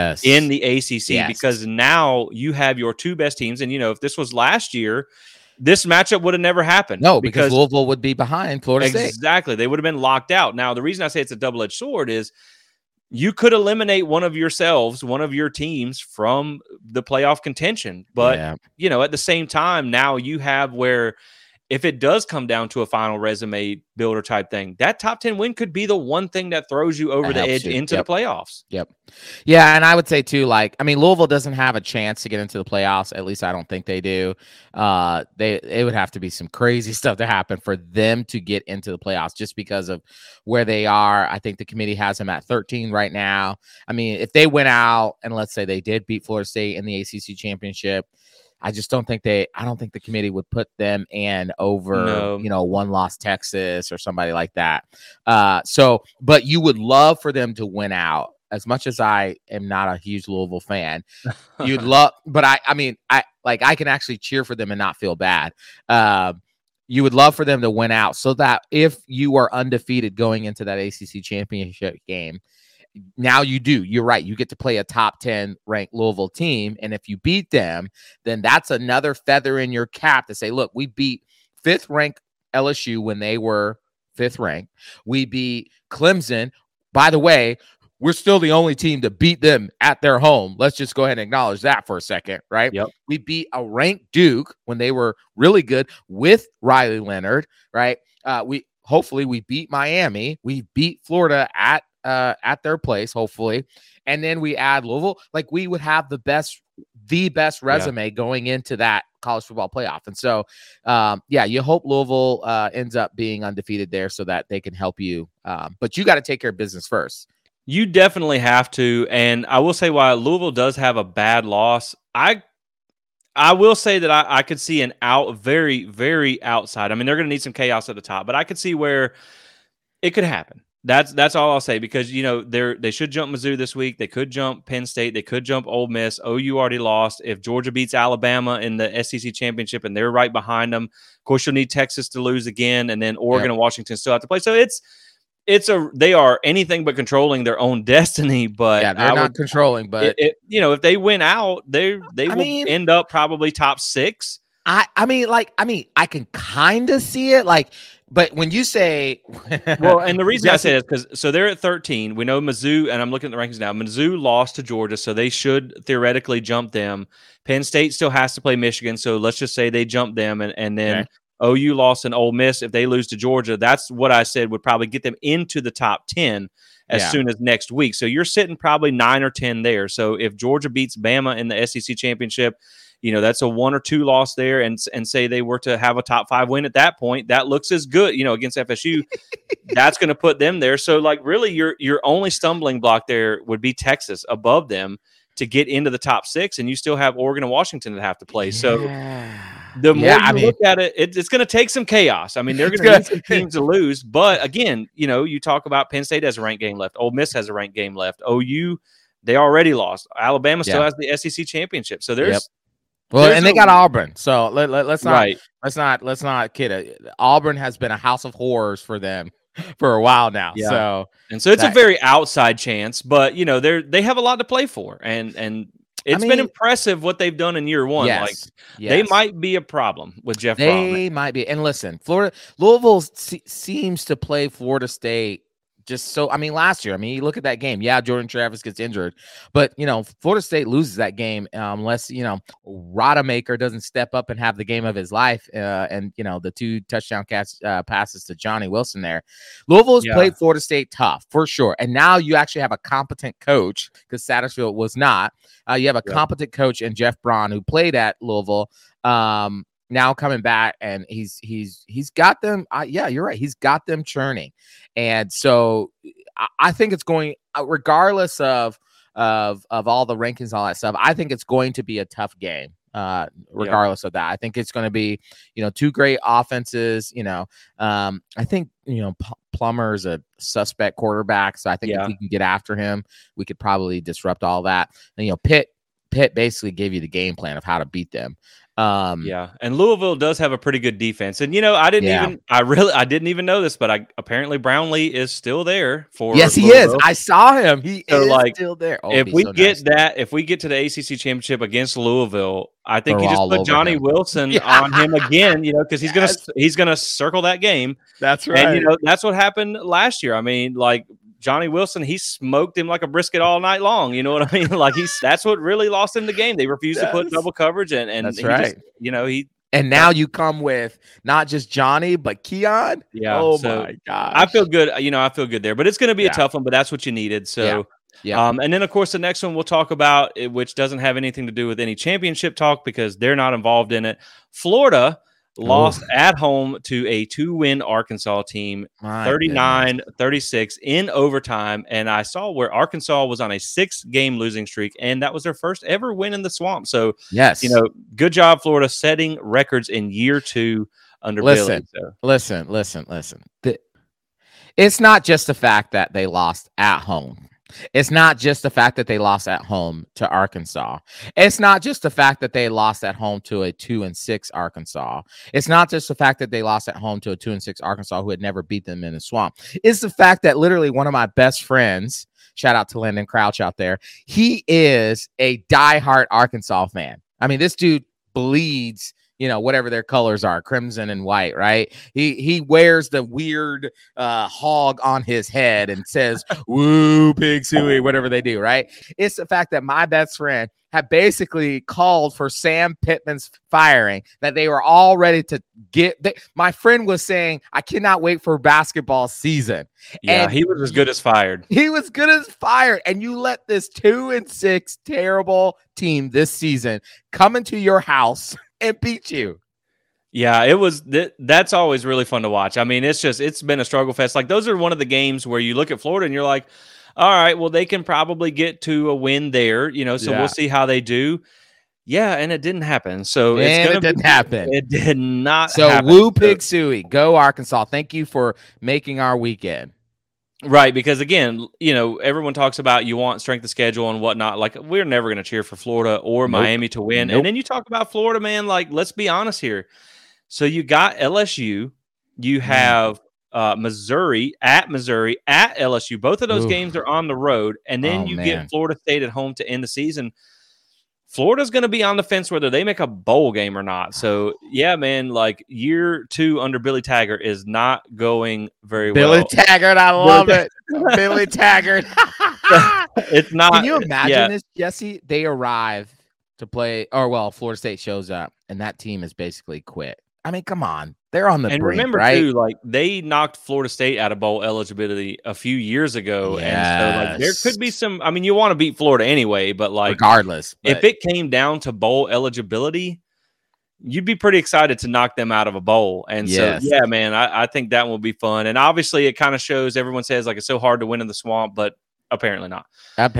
in the ACC, because now you have your 2 best teams. And, if this was last year, this matchup would have never happened. No, because Louisville would be behind Florida State. Exactly. They would have been locked out. Now, the reason I say it's a double-edged sword is you could eliminate one of your teams from the playoff contention. But, at the same time, now you have where if it does come down to a final resume builder type thing, that top 10 win could be the one thing that throws you over the edge into the playoffs. Yep. Yeah. And I would say too, Louisville doesn't have a chance to get into the playoffs. At least I don't think they do. It would have to be some crazy stuff to happen for them to get into the playoffs just because of where they are. I think the committee has them at 13 right now. I mean, if they went out and let's say they did beat Florida State in the ACC championship, I just don't think the committee would put them in over, one loss Texas or somebody like that. But you would love for them to win out. As much as I am not a huge Louisville fan, you'd love, but I can actually cheer for them and not feel bad. You would love for them to win out so that if you are undefeated going into that ACC championship game, now you're right. You get to play a top 10 ranked Louisville team. And if you beat them, then that's another feather in your cap to say, look, we beat 5th ranked LSU when they were 5th ranked. We beat Clemson, by the way, we're still the only team to beat them at their home. Let's just go ahead and acknowledge that for a second, right? Yep. We beat a ranked Duke when they were really good with Riley Leonard, right? Hopefully we beat Miami. We beat Florida at their place, hopefully. And then we add Louisville. Like, we would have the best resume going into that college football playoff. And so, you hope Louisville ends up being undefeated there so that they can help you. But you got to take care of business first. You definitely have to. And I will say, while Louisville does have a bad loss, I will say that I could see an very, very outside. I mean, they're going to need some chaos at the top, but I could see where it could happen. That's all I'll say, because, you know, they should jump Mizzou this week. They could jump Penn State. They could jump Ole Miss. OU already lost. If Georgia beats Alabama in the SEC championship and they're right behind them, of course, you'll need Texas to lose again, and then Oregon and Washington still have to play. So they are anything but controlling their own destiny. But they're not controlling. But if they win out, they will end up probably top 6. I mean, I can kind of see it, like. But when you say, well, and the reason I say it is because they're at 13. We know Mizzou, and I'm looking at the rankings now. Mizzou lost to Georgia, so they should theoretically jump them. Penn State still has to play Michigan, so let's just say they jump them, and then OU lost in Ole Miss. If they lose to Georgia, that's what I said would probably get them into the top 10 as soon as next week. So you're sitting probably 9 or 10 there. So if Georgia beats Bama in the SEC championship, you know, that's a 1 or 2 loss there, and say they were to have a top 5 win at that point, that looks as good, you know, against FSU. That's going to put them there. So, like, really, your only stumbling block there would be Texas above them to get into the top 6, and you still have Oregon and Washington that have to play. So the more you look at it, it's going to take some chaos. I mean, they're going to need some teams to lose. But again, you know, you talk about Penn State has a ranked game left. Ole Miss has a ranked game left. OU, they already lost. Alabama still has the SEC championship. So there's and they got Auburn. So let's not kid it. Auburn has been a house of horrors for them for a while now. Yeah. So it's a very outside chance, but you know, they have a lot to play for, and it's been impressive what they've done in year one. They might be a problem with Jeff Brom. They might be. And listen, Louisville seems to play Florida State just so. I mean, last year, you look at that game. Yeah, Jordan Travis gets injured, but you know, Florida State loses that game unless, you know, Rodemaker doesn't step up and have the game of his life. And you know, the 2 touchdown passes to Johnny Wilson there. Louisville's played Florida State tough for sure, and now you actually have a competent coach, because Satterfield was not. You have a competent coach in Jeff Braun, who played at Louisville. Now coming back, and he's got them. You're right. He's got them churning, and so I think it's going, regardless of all the rankings and all that stuff. I think it's going to be a tough game, regardless of that. I think it's going to be, you know, 2 great offenses. You know, I think, you know, Plummer is a suspect quarterback, so I think if we can get after him, we could probably disrupt all that. And you know, Pitt basically gave you the game plan of how to beat them. And Louisville does have a pretty good defense, and you know, I didn't even know this, but apparently Brownlee is still there for. Yes, he Louisville. is. I saw him. He is still there. If we get to the ACC championship against Louisville, I think you just put Johnny Wilson on him again, you know, because he's gonna circle that game. That's right. And you know, that's what happened last year. I mean, like, Johnny Wilson, he smoked him like a brisket all night long. You know what I mean? Like, that's what really lost him the game. They refused to put double coverage, and that's right. And now you come with not just Johnny, but Keon. Yeah. Oh my gosh. I feel good. You know, I feel good there, but it's going to be a tough one, but that's what you needed. So, and then of course the next one we'll talk about, which doesn't have anything to do with any championship talk because they're not involved in it. Florida lost at home to a 2-win Arkansas team, 39-36 in overtime. And I saw where Arkansas was on a 6-game losing streak, and that was their first ever win in the Swamp. So, you know, good job, Florida, setting records in year 2 under Billy. So. Listen. It's not just the fact that they lost at home. It's not just the fact that they lost at home to Arkansas. It's not just the fact that they lost at home to a 2-6 Arkansas. It's not just the fact that they lost at home to a 2-6 Arkansas who had never beat them in the Swamp. It's the fact that literally one of my best friends, shout out to Landon Crouch out there, he is a diehard Arkansas fan. I mean, this dude bleeds whatever their colors are, crimson and white, right? He wears the weird hog on his head and says, "Woo, pig suey," whatever they do, right? It's the fact that my best friend had basically called for Sam Pittman's firing, that they were all ready to my friend was saying, "I cannot wait for basketball season." Yeah, and he was as good as fired. He was good as fired. And you let this 2-6 terrible team this season come into your house and beat you. Yeah, it was. That's always really fun to watch. I mean, it's been a struggle fest. Like, those are one of the games where you look at Florida and you're like, all right, well, they can probably get to a win there, so we'll see how they do. Yeah, and it didn't happen. So it didn't happen. It did not so happen. Woo Pig Suey. Go Arkansas. Thank you for making our weekend. Right, because again, everyone talks about you want strength of schedule and whatnot. Like, we're never going to cheer for Florida or Miami to win. And then you talk about Florida, man, like, let's be honest here. So you got LSU, you have Missouri, at LSU. Both of those games are on the road. And then you get Florida State at home to end the season. Florida's going to be on the fence whether they make a bowl game or not. So, yeah, man, like, year 2 under Billy Taggart is not going very well. Billy Taggart, I love it. Billy Taggart. It's not. Can you imagine this, Jesse? They arrive to play, Florida State shows up, and that team is basically quit. I mean, come on. They're on the brink, remember, right? too, like, they knocked Florida State out of bowl eligibility a few years ago. Yes. And so, like, there could be some – I mean, you want to beat Florida anyway, but, like, regardless. If it came down to bowl eligibility, you'd be pretty excited to knock them out of a bowl. And so, yeah, man, I think that will be fun. And obviously, it kind of shows – everyone says, like, it's so hard to win in the swamp, but apparently not.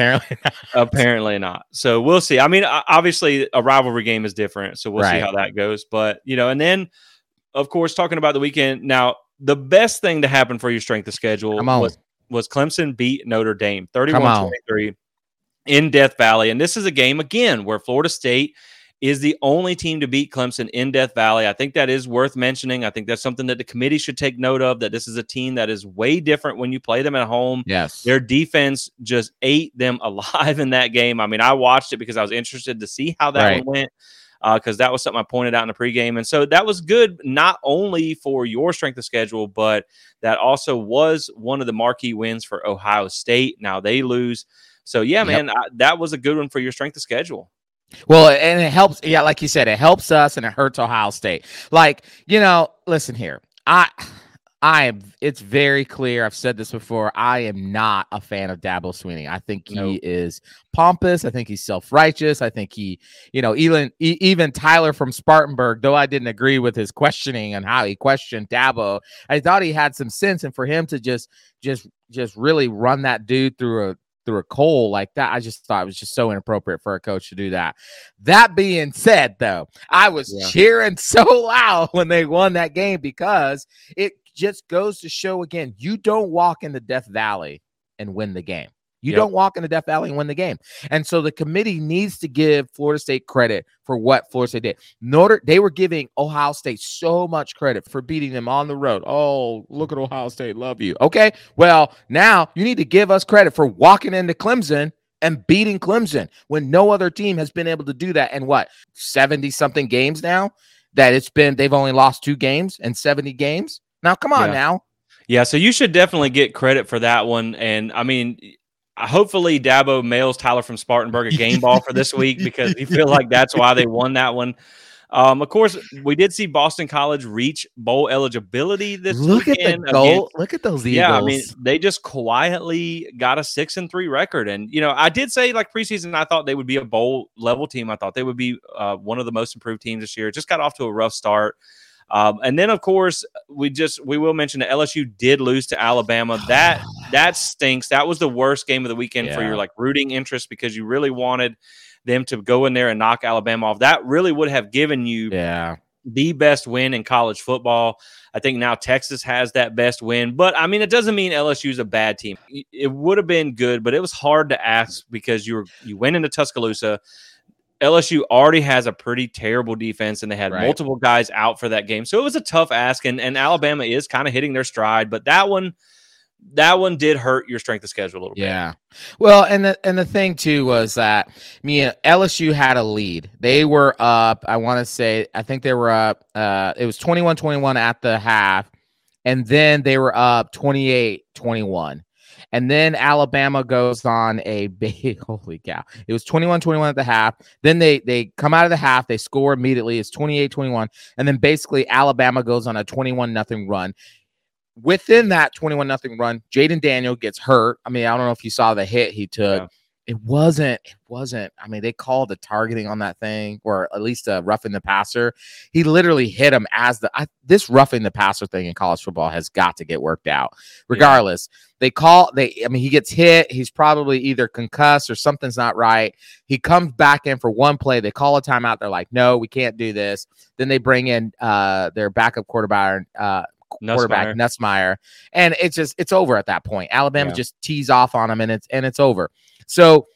Apparently not. So, we'll see. I mean, obviously, a rivalry game is different, so we'll see how that goes. But, and then – of course, talking about the weekend. Now, the best thing to happen for your strength of schedule was Clemson beat Notre Dame 31-23 in Death Valley. And this is a game, again, where Florida State is the only team to beat Clemson in Death Valley. I think that is worth mentioning. I think that's something that the committee should take note of, that this is a team that is way different when you play them at home. Yes. Their defense just ate them alive in that game. I mean, I watched it because I was interested to see how that one went. Because that was something I pointed out in the pregame. And so that was good, not only for your strength of schedule, but that also was one of the marquee wins for Ohio State. Now they lose. So, yeah, man, that was a good one for your strength of schedule. Well, and it helps. Yeah, like you said, it helps us and it hurts Ohio State. Like, listen here. It's very clear. I've said this before. I am not a fan of Dabo Swinney. I think he is pompous. I think he's self-righteous. I think he, even Tyler from Spartanburg, though I didn't agree with his questioning and how he questioned Dabo, I thought he had some sense. And for him to just really run that dude through a coal like that, I just thought it was just so inappropriate for a coach to do that. That being said, though, I was cheering so loud when they won that game, because it just goes to show, again, you don't walk into Death Valley and win the game. You don't walk into Death Valley and win the game. And so the committee needs to give Florida State credit for what Florida State did. They were giving Ohio State so much credit for beating them on the road. Oh, look at Ohio State. Love you. Okay, well, now you need to give us credit for walking into Clemson and beating Clemson when no other team has been able to do that in 70-something games now that they've only lost 2 games in 70 games. Now, come on now. Yeah, so you should definitely get credit for that one. And, I mean, hopefully Dabo mails Tyler from Spartanburg a game ball for this week, because you feel like that's why they won that one. Of course, we did see Boston College reach bowl eligibility this weekend. Look at the goal. Look at those Eagles. Yeah, I mean, they just quietly got a 6-3 record. And, I did say, like, preseason, I thought they would be a bowl level team. I thought they would be one of the most improved teams this year. Just got off to a rough start. And then, of course, we will mention that LSU did lose to Alabama. That stinks. That was the worst game of the weekend for your rooting interest, because you really wanted them to go in there and knock Alabama off. That really would have given you the best win in college football. I think now Texas has that best win. But, I mean, it doesn't mean LSU is a bad team. It would have been good, but it was hard to ask, because you went into Tuscaloosa. LSU already has a pretty terrible defense, and they had multiple guys out for that game. So it was a tough ask, and Alabama is kind of hitting their stride. But that one, that one did hurt your strength of schedule a little bit. Yeah. Well, and the thing too was that LSU had a lead. They were up, I think they were up, it was 21-21 at the half, and then they were up 28-21. And then Alabama goes on a big, holy cow. It was 21-21 at the half. Then they come out of the half, they score immediately. It's 28-21. And then basically Alabama goes on a 21-0 run. Within that 21-0 run, Jaden Daniel gets hurt. I don't know if you saw the hit he took. Yeah. It wasn't. They called the targeting on that thing, or at least a roughing the passer. He literally hit him as this roughing the passer thing in college football has got to get worked out. Regardless, he gets hit. He's probably either concussed or something's not right. He comes back in for one play. They call a timeout. They're like, no, we can't do this. Then they bring in their backup quarterback, Nussmeier, and it's over at that point. Alabama just tees off on him, and it's over. So,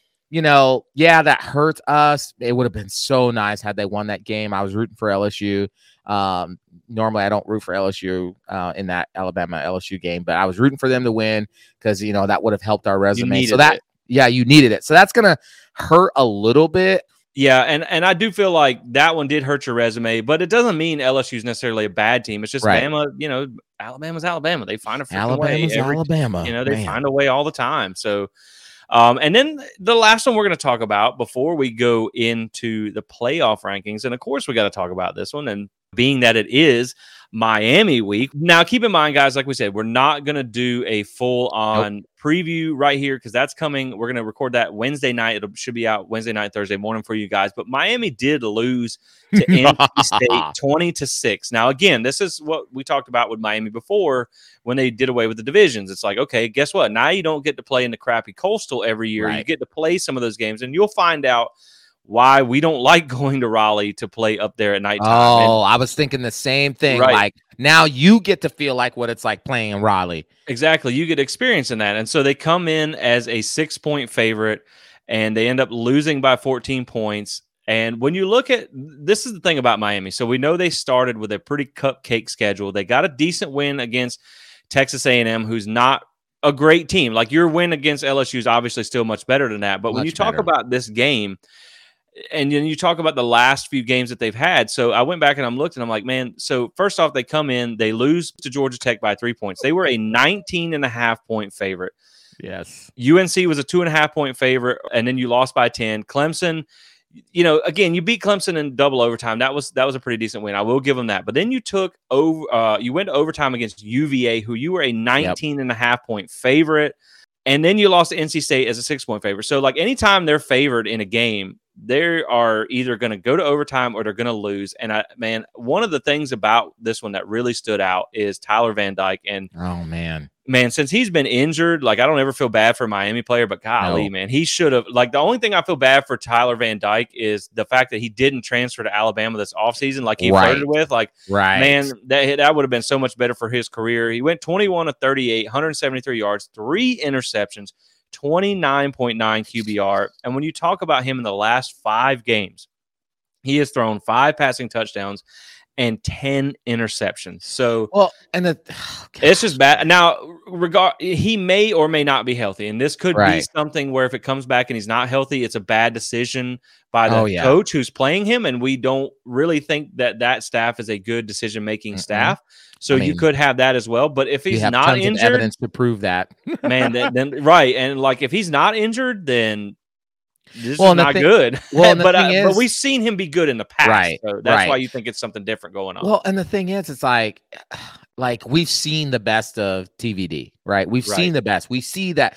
that hurts us. It would have been so nice had they won that game. I was rooting for LSU. Normally I don't root for LSU in that Alabama LSU game, but I was rooting for them to win because that would have helped our resume. You needed it. So that's gonna hurt a little bit. Yeah, and I do feel like that one did hurt your resume, but it doesn't mean LSU is necessarily a bad team. It's just Bama, Alabama's Alabama. They find a freaking way. Alabama. They find a way all the time. So, and then the last one we're going to talk about before we go into the playoff rankings, and of course we got to talk about this one, and being that it is Miami week. Now, keep in mind, guys, like we said, we're not going to do a full-on preview right here because that's coming. We're going to record that Wednesday night. It should be out Wednesday night, Thursday morning for you guys. But Miami did lose to NC State 20-6. Now, again, this is what we talked about with Miami before when they did away with the divisions. It's like, okay, guess what? Now you don't get to play in the crappy Coastal every year. Right. You get to play some of those games, and you'll find out why we don't like going to Raleigh to play up there at nighttime. I was thinking the same thing. Right. Like, now you get to feel like what it's like playing in Raleigh. Exactly. You get experience in that. And so they come in as a 6-point favorite, and they end up losing by 14 points. And when you look at – this is the thing about Miami. So we know they started with a pretty cupcake schedule. They got a decent win against Texas A&M, who's not a great team. Like, your win against LSU is obviously still much better than that. But when you talk about this game – and then you talk about the last few games that they've had. So I went back and I'm looked and I'm like, man, so first off, they come in, they lose to Georgia Tech by 3 points. They were a 19.5-point favorite. Yes. UNC was a 2.5-point favorite, and then you lost by 10. Clemson, again, you beat Clemson in double overtime. That was a pretty decent win. I will give them that. But then you you went to overtime against UVA, who you were a 19.5-point favorite. And then you lost to NC State as a 6-point favorite. So, like, anytime they're favored in a game, they are either going to go to overtime or they're going to lose. And, one of the things about this one that really stood out is Tyler Van Dyke. And, man, since he's been injured, like, I don't ever feel bad for a Miami player, but golly, man, he should have. Like, the only thing I feel bad for Tyler Van Dyke is the fact that he didn't transfer to Alabama this offseason like he flirted with. Like, man, that would have been so much better for his career. He went 21 of 38, 173 yards, 3 interceptions, 29.9 QBR. And when you talk about him in the last 5 games, he has thrown 5 passing touchdowns and 10 interceptions. So, it's just bad. Now, he may or may not be healthy, and this could be something where if it comes back and he's not healthy, it's a bad decision by the coach who's playing him, and we don't really think that staff is a good decision-making staff. So you could have that as well. But if he's not injured, of evidence to prove that, man, then right, and like if he's not injured, then this is not good. Well, but we've seen him be good in the past. Right. So that's why you think it's something different going on. Well, and the thing is, it's like we've seen the best of TVD, right? We've seen the best. We see that,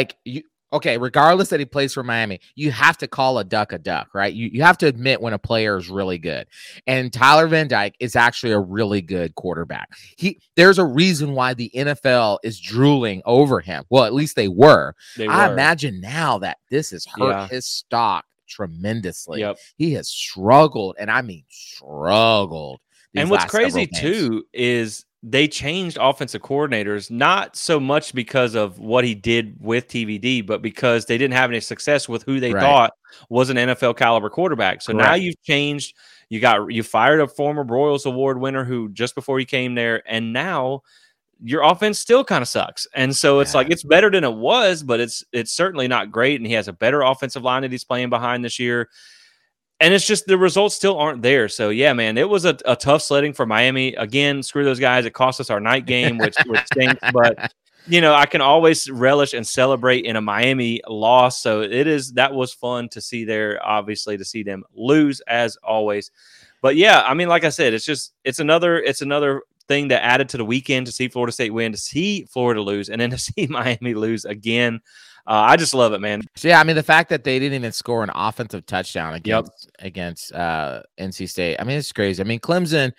regardless that he plays for Miami, you have to call a duck, right? You have to admit when a player is really good. And Tyler Van Dyke is actually a really good quarterback. There's a reason why the NFL is drooling over him. Well, at least they were. I imagine now that this has hurt his stock tremendously. Yep. He has struggled, and I mean struggled. And what's crazy too is they changed offensive coordinators, not so much because of what he did with TVD, but because they didn't have any success with who they thought was an NFL caliber quarterback. So now you've changed. You fired a former Broyles Award winner who just before he came there, and now your offense still kind of sucks. And so it's Yeah. like, it's better than it was, but it's certainly not great. And he has a better offensive line that he's playing behind this year. And it's just the results still aren't there. So, yeah, man, it was a tough sledding for Miami. Again, screw those guys. It cost us our night game, which stinks. But, I can always relish and celebrate in a Miami loss. So that was fun to see there, obviously, to see them lose as always. But, yeah, I mean, like I said, it's another thing that added to the weekend to see Florida State win, to see Florida lose, and then to see Miami lose again. I just love it, man. So, yeah, I mean, the fact that they didn't even score an offensive touchdown against NC State, I mean, it's crazy. I mean, Clemson,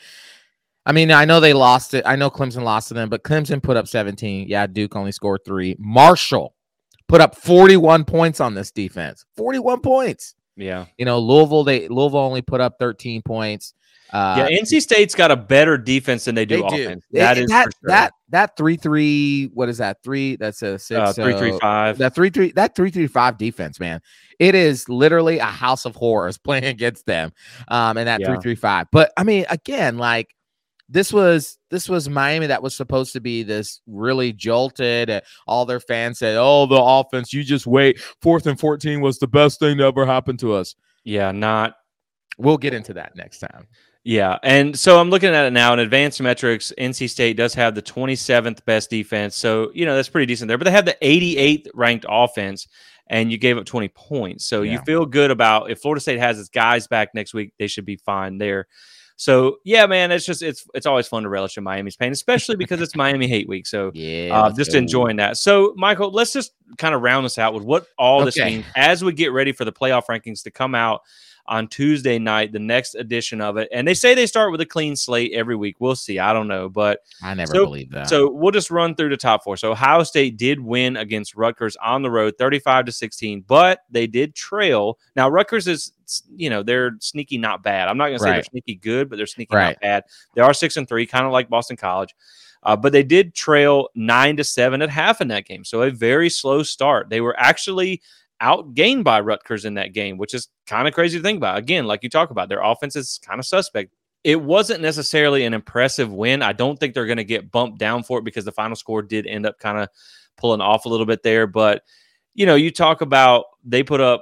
I know they lost it. I know Clemson lost to them, but Clemson put up 17. Yeah, Duke only scored 3. Marshall put up 41 points on this defense. 41 points. Yeah. Louisville only put up 13 points. NC State's got a better defense than they do offense. That is for sure. That 3-3. What is that? 3. That's a 6. 3-3-5. That 3-3. That 3-3-5 defense, man. It is literally a house of horrors playing against them. And that 3-3-5. But I mean, again, like this was Miami that was supposed to be this really jolted. All their fans said, "Oh, the offense. You just wait. 4th and 14 was the best thing that ever happened to us." Yeah, not. We'll get into that next time. Yeah, and so I'm looking at it now in advanced metrics. NC State does have the 27th best defense, so that's pretty decent there. But they have the 88th ranked offense, and you gave up 20 points. So you feel good about if Florida State has its guys back next week, they should be fine there. So yeah, man, it's always fun to relish in Miami's pain, especially because it's Miami hate week. So just enjoying that. So Michael, let's just kind of round this out with what all this means as we get ready for the playoff rankings to come out on Tuesday night, the next edition of it. And they say they start with a clean slate every week. We'll see. I don't know, but I never believe that. So we'll just run through the top 4. So Ohio State did win against Rutgers on the road, 35-16, but they did trail. Now Rutgers is, they're sneaky, not bad. I'm not going to say they're sneaky good, but they're sneaky, not bad. They are 6-3, kind of like Boston College. But they did trail 9-7 at half in that game. So a very slow start. They were actually outgained by Rutgers in that game, which is kind of crazy to think about. Again, like you talk about, their offense is kind of suspect. It wasn't necessarily an impressive win. I don't think they're going to get bumped down for it because the final score did end up kind of pulling off a little bit there. But, you talk about they put up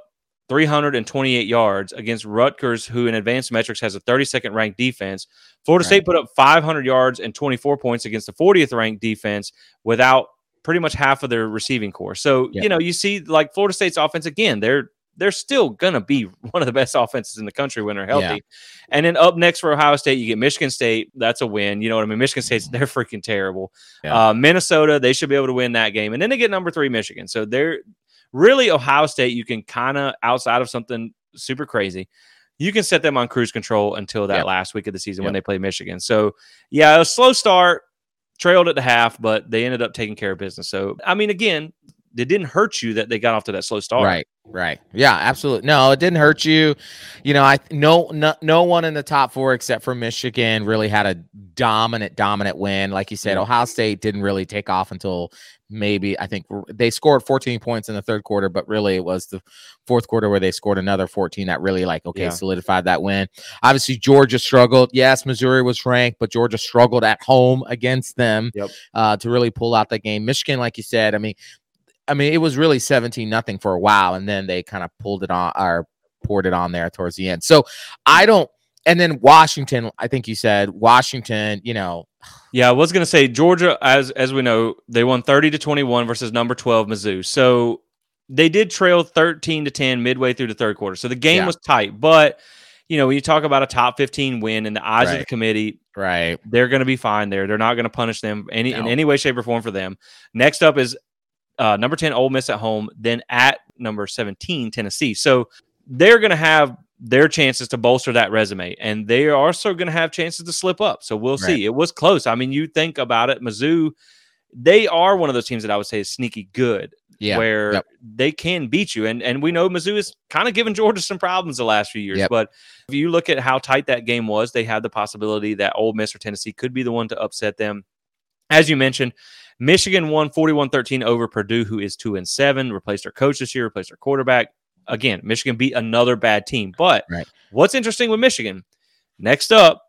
328 yards against Rutgers, who in advanced metrics has a 32nd ranked defense. Florida State put up 500 yards and 24 points against the 40th ranked defense without pretty much half of their receiving core. So, you see like Florida State's offense, again, they're still going to be one of the best offenses in the country when they're healthy. Yeah. And then up next for Ohio State, you get Michigan State. That's a win. You know what I mean? Michigan State's, they're freaking terrible. Yeah. Minnesota, they should be able to win that game. And then they get number 3 Michigan. So they're really Ohio State. You can kind of, outside of something super crazy, you can set them on cruise control until that last week of the season when they play Michigan. So a slow start. Trailed at the half, but they ended up taking care of business. So, I mean, again, it didn't hurt you that they got off to that slow start. Right. Yeah, absolutely. No, it didn't hurt you. No one in the top 4 except for Michigan really had a dominant win. Like you said, Ohio State didn't really take off until maybe, I think they scored 14 points in the 3rd quarter, but really it was the 4th quarter where they scored another 14 that really solidified that win. Obviously, Georgia struggled. Yes, Missouri was ranked, but Georgia struggled at home against them to really pull out that game. Michigan, like you said, I mean, it was really 17-0 for a while, and then they kind of poured it on there towards the end. So and then Washington, I think you said Washington, Yeah, I was going to say Georgia, as we know, they won 30-21 versus number 12 Mizzou. So they did trail 13-10 midway through the 3rd quarter. So the game was tight, but when you talk about a top 15 win in the eyes of the committee, they're going to be fine there. They're not going to punish them in any way, shape, or form for them. Next up is number 10 Ole Miss at home, then at number 17 Tennessee. So they're going to have their chances to bolster that resume, and they are also going to have chances to slip up. So we'll see. It was close. I mean, you think about it, Mizzou, they are one of those teams that I would say is sneaky good, where they can beat you. And we know Mizzou is kind of giving Georgia some problems the last few years. But if you look at how tight that game was, they had the possibility that Ole Miss or Tennessee could be the one to upset them. As you mentioned, Michigan won 41-13 over Purdue, who is 2-7, replaced their coach this year, replaced their quarterback. Again, Michigan beat another bad team. But what's interesting with Michigan, next up,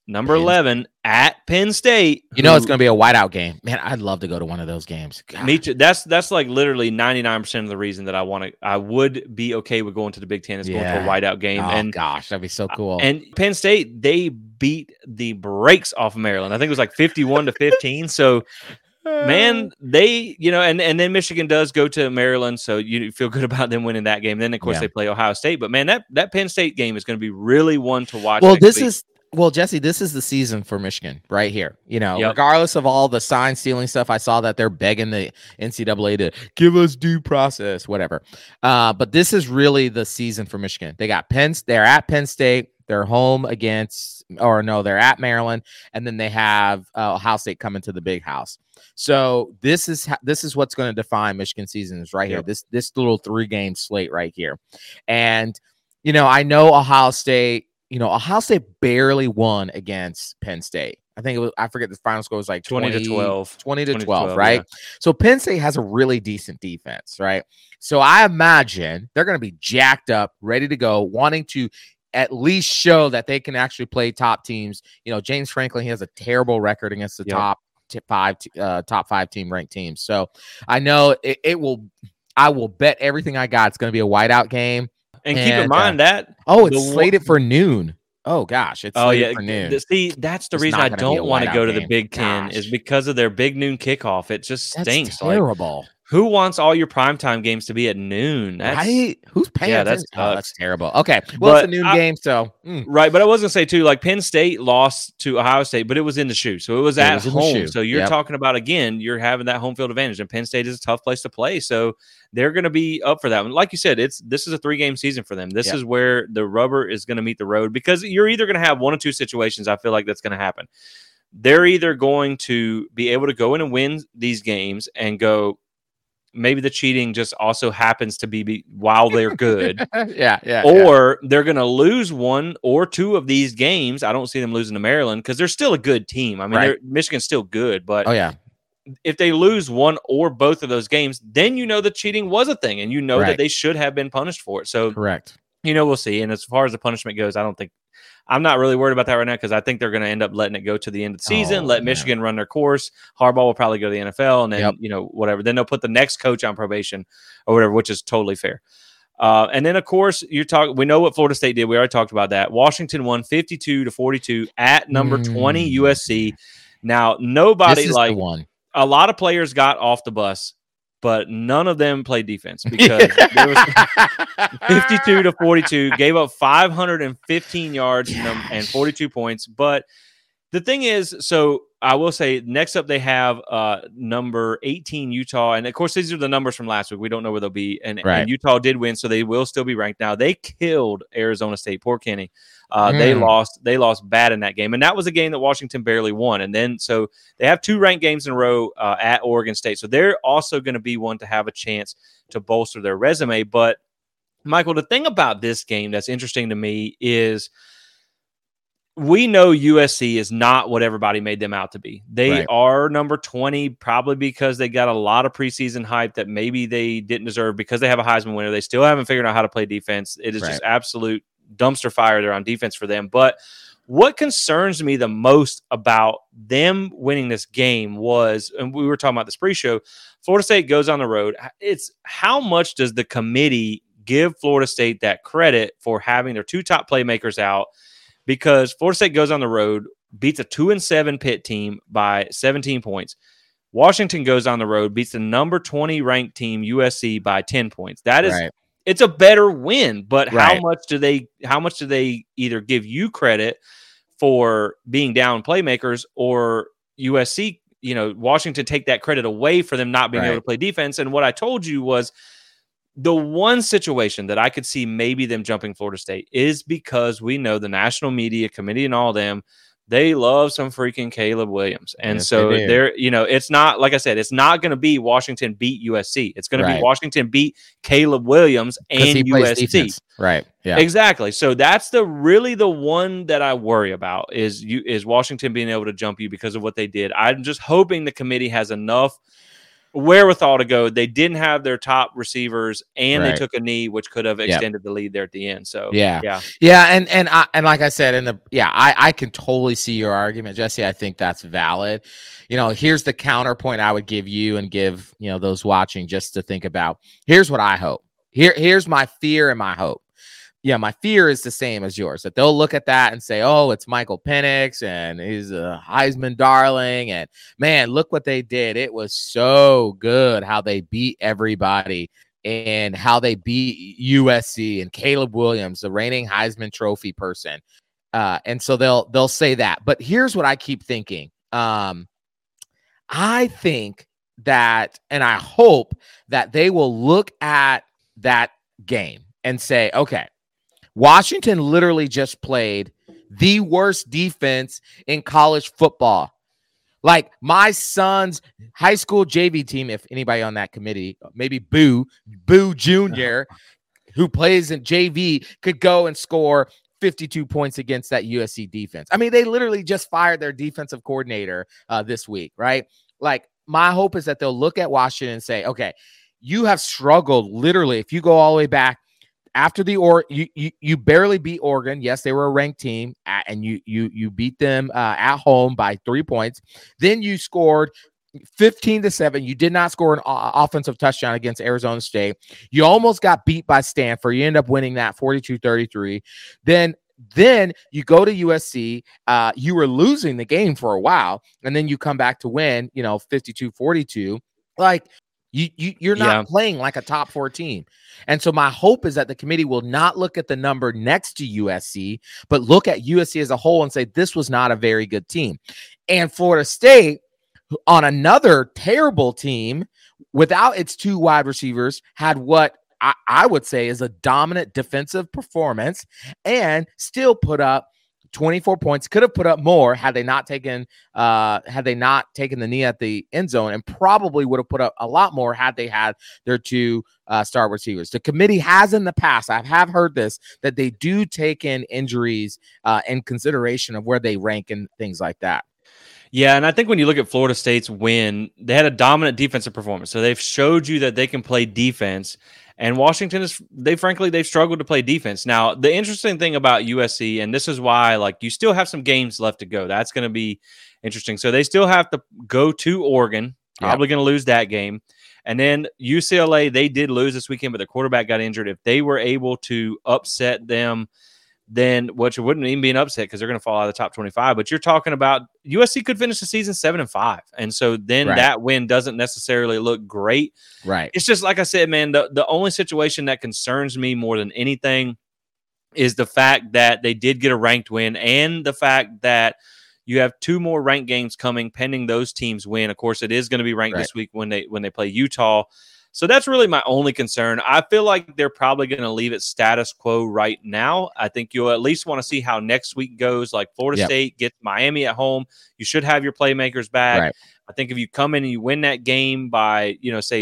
number 11 at Penn State. You know, it's going to be a whiteout game. Man, I'd love to go to one of those games. God. Me too. That's like literally 99% of the reason that I would be okay with going to the Big Ten is going to a whiteout game. Oh, and gosh, that'd be so cool. And Penn State, they beat the brakes off of Maryland. I think it was like 51-15. So, man, they, and then Michigan does go to Maryland, so you feel good about them winning that game. Then, of course, they play Ohio State. But, man, that Penn State game is going to be really one to watch. Well, Jesse, this is the season for Michigan right here. Regardless of all the sign stealing stuff, I saw that they're begging the NCAA to give us due process, whatever. But this is really the season for Michigan. They got they're at Penn State. They're home they're at Maryland, and then they have Ohio State coming to the Big House. So this is what's going to define Michigan season is right here. This little 3-game slate right here, and I know Ohio State. Ohio State barely won against Penn State. I forget the final score was like 20-12. 20-12, right? Yeah. So Penn State has a really decent defense, right? So I imagine they're going to be jacked up, ready to go, wanting to at least show that they can actually play top teams. James Franklin, he has a terrible record against the top 5 team ranked teams. So I know I will bet everything I got it's going to be a whiteout game. And keep in mind that it's slated for noon. Oh gosh, it's slated for noon. See, that's the reason I don't want to go to the Big Ten is because of their big noon kickoff. It just stinks. That's terrible. Who wants all your primetime games to be at noon? Right? Who's paying? Yeah, that's terrible. Okay, well, it's a noon game, so right. But I was gonna say too, like Penn State lost to Ohio State, but it was in the shoe, so it was at home. So you're talking about again, you're having that home field advantage, and Penn State is a tough place to play, so they're going to be up for that one. Like you said, this is a 3-game season for them. This is where the rubber is going to meet the road because you're either going to have one of two situations. I feel like that's going to happen. They're either going to be able to go in and win these games and go. Maybe the cheating just also happens to be while they're good. Or they're going to lose one or two of these games. I don't see them losing to Maryland because they're still a good team. I mean, Michigan's still good, but if they lose one or both of those games, then the cheating was a thing and that they should have been punished for it. So correct. We'll see. And as far as the punishment goes, I'm not really worried about that right now because I think they're going to end up letting it go to the end of the season, let Michigan run their course. Harbaugh will probably go to the NFL and then, whatever. Then they'll put the next coach on probation or whatever, which is totally fair. And then, of course, we know what Florida State did. We already talked about that. Washington won 52-42 at number 20 USC. Now, nobody a lot of players got off the bus, but none of them played defense because there was 52-42, gave up 515 yards and 42 points. But the thing is, so I will say next up they have number 18 Utah. And, of course, these are the numbers from last week. We don't know where they'll be. And Utah did win, so they will still be ranked. Now, they killed Arizona State. Poor Kenny. They lost bad in that game. And that was a game that Washington barely won. And then so they have 2 ranked games in a row at Oregon State. So they're also going to be one to have a chance to bolster their resume. But, Michael, the thing about this game that's interesting to me is – we know USC is not what everybody made them out to be. They are number 20 probably because they got a lot of preseason hype that maybe they didn't deserve because they have a Heisman winner. They still haven't figured out how to play defense. It is just absolute dumpster fire there on defense for them. But what concerns me the most about them winning this game was, and we were talking about this pre-show, Florida State goes on the road. It's how much does the committee give Florida State that credit for having their 2 top playmakers out? Because Florida State goes on the road, beats a 2-7 Pitt team by 17 points. Washington goes on the road, beats the number 20 ranked team USC by 10 points. That is, it's a better win. But how much do they either give you credit for being down playmakers, or USC, Washington take that credit away for them not being able to play defense? And what I told you was, the one situation that I could see maybe them jumping Florida State is because we know the national media committee and all them, they love some freaking Caleb Williams. And so they're, it's not, like I said, it's not going to be Washington beat USC. It's going to be Washington beat Caleb Williams and USC. Right. Yeah, exactly. So that's really the one that I worry about is Washington being able to jump you because of what they did. I'm just hoping the committee has enough wherewithal to go. They didn't have their top receivers, and they Right. took a knee, which could have Yep. extended the lead there at the end. So Yeah. And like I said I can totally see your argument, Jesse. I think that's valid. Here's the counterpoint I would give you and give those watching just to think about. Here's what I hope. Here's my fear and my hope. Yeah, my fear is the same as yours, that they'll look at that and say, oh, it's Michael Penix and he's a Heisman darling. And man, look what they did. It was so good how they beat everybody and how they beat USC and Caleb Williams, the reigning Heisman Trophy person. And so they'll say that. But here's what I keep thinking. I think that, and I hope that they will look at that game and say, okay, Washington literally just played the worst defense in college football. Like my son's high school JV team, if anybody on that committee, maybe Boo Jr., who plays in JV, could go and score 52 points against that USC defense. I mean, they literally just fired their defensive coordinator this week, right? Like my hope is that they'll look at Washington and say, okay, you have struggled literally. If you go all the way back, after you barely beat Oregon. Yes, they were a ranked team, and you beat them at home by 3 points. Then you scored 15-7. You did not score an offensive touchdown against Arizona State. You almost got beat by Stanford. You end up winning that 42-33. Then you go to USC. You were losing the game for a while, and then you come back to win, 52-42. Like you're not playing like a top 4 team. And so my hope is that the committee will not look at the number next to USC, but look at USC as a whole and say, this was not a very good team. And Florida State, on another terrible team without its 2 wide receivers, had what I would say is a dominant defensive performance and still put up 24 points. Could have put up more had they not taken the knee at the end zone, and probably would have put up a lot more had they had their 2 star receivers. The committee has in the past, I have heard this, that they do take in injuries in consideration of where they rank and things like that. Yeah, and I think when you look at Florida State's win, they had a dominant defensive performance. So they've showed you that they can play defense. And Washington they've struggled to play defense. Now, the interesting thing about USC, and this is why, like, you still have some games left to go. That's going to be interesting. So they still have to go to Oregon, probably going to lose that game. And then UCLA, they did lose this weekend, but their quarterback got injured. If they were able to upset them, then which wouldn't even be an upset because they're going to fall out of the top 25. But you're talking about USC could finish the season 7-5. And so then that win doesn't necessarily look great. Right. It's just like I said, man, the only situation that concerns me more than anything is the fact that they did get a ranked win and the fact that you have 2 more ranked games coming pending those teams win. Of course, it is going to be ranked this week when they play Utah. So that's really my only concern. I feel like they're probably going to leave it status quo right now. I think you'll at least want to see how next week goes. Like Florida State gets Miami at home. You should have your playmakers back. Right. I think if you come in and you win that game by, say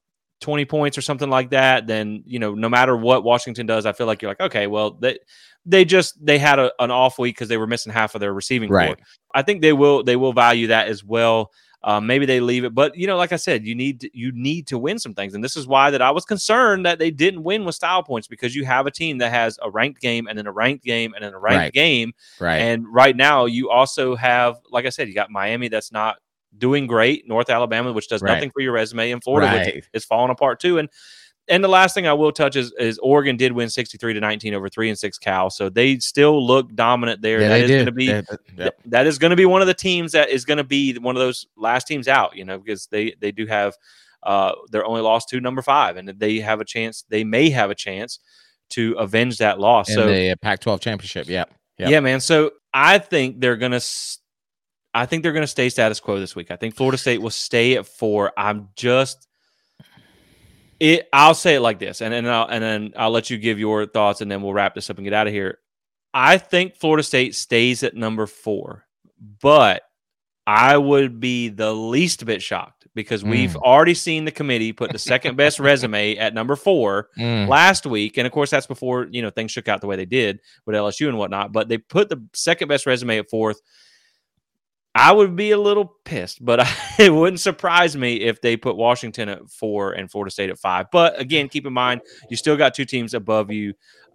20 points or something like that, then, no matter what Washington does, I feel like you're like, okay, well, they had an off week because they were missing half of their receiving core. I think they will value that as well. Maybe they leave it, but like I said, you need to win some things, and this is why that I was concerned that they didn't win with style points, because you have a team that has a ranked game and then a ranked game and then a ranked game, and right now you also have, like I said, you got Miami that's not doing great, North Alabama, which does nothing for your resume, and Florida, which is falling apart too, and the last thing I will touch is Oregon did win 63-19 over 3-6 Cal, so they still look dominant there. Yeah, that is going to be that is going to be one of the teams that is going to be one of those last teams out, because they do have their only loss to number 5, and they have a chance. They may have a chance to avenge that loss. In the Pac-12 championship. Yeah, man. So I think they're going to stay status quo this week. I think Florida State will stay at 4. I'll say it like this, and then I'll let you give your thoughts, and then we'll wrap this up and get out of here. I think Florida State stays at number 4, but I would be the least bit shocked because we've already seen the committee put the second best resume at number 4 last week, and of course that's before things shook out the way they did with LSU and whatnot. But they put the second best resume at 4th. I would be a little pissed, but it wouldn't surprise me if they put Washington at 4 and Florida State at 5. But again, keep in mind, you still got two teams above you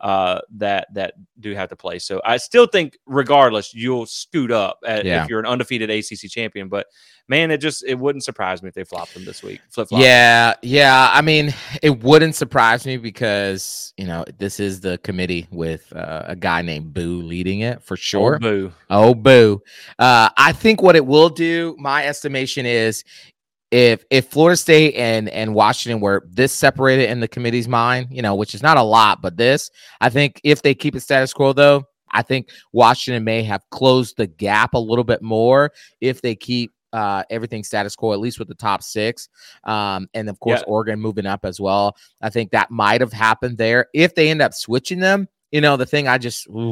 that do have to play. So I still think, regardless, you'll scoot up if you're an undefeated ACC champion. But man, it wouldn't surprise me if they flopped them this week. Flip-flop. Yeah. I mean, it wouldn't surprise me because this is the committee with a guy named Boo leading it for sure. Oh, Boo. I think what it will do, my estimation is, if Florida State and Washington were this separated in the committee's mind, which is not a lot, but I think if they keep it status quo, though, I think Washington may have closed the gap a little bit more if they keep everything status quo, at least with the top 6. And of course, Oregon moving up as well. I think that might have happened there. If they end up switching them, the thing I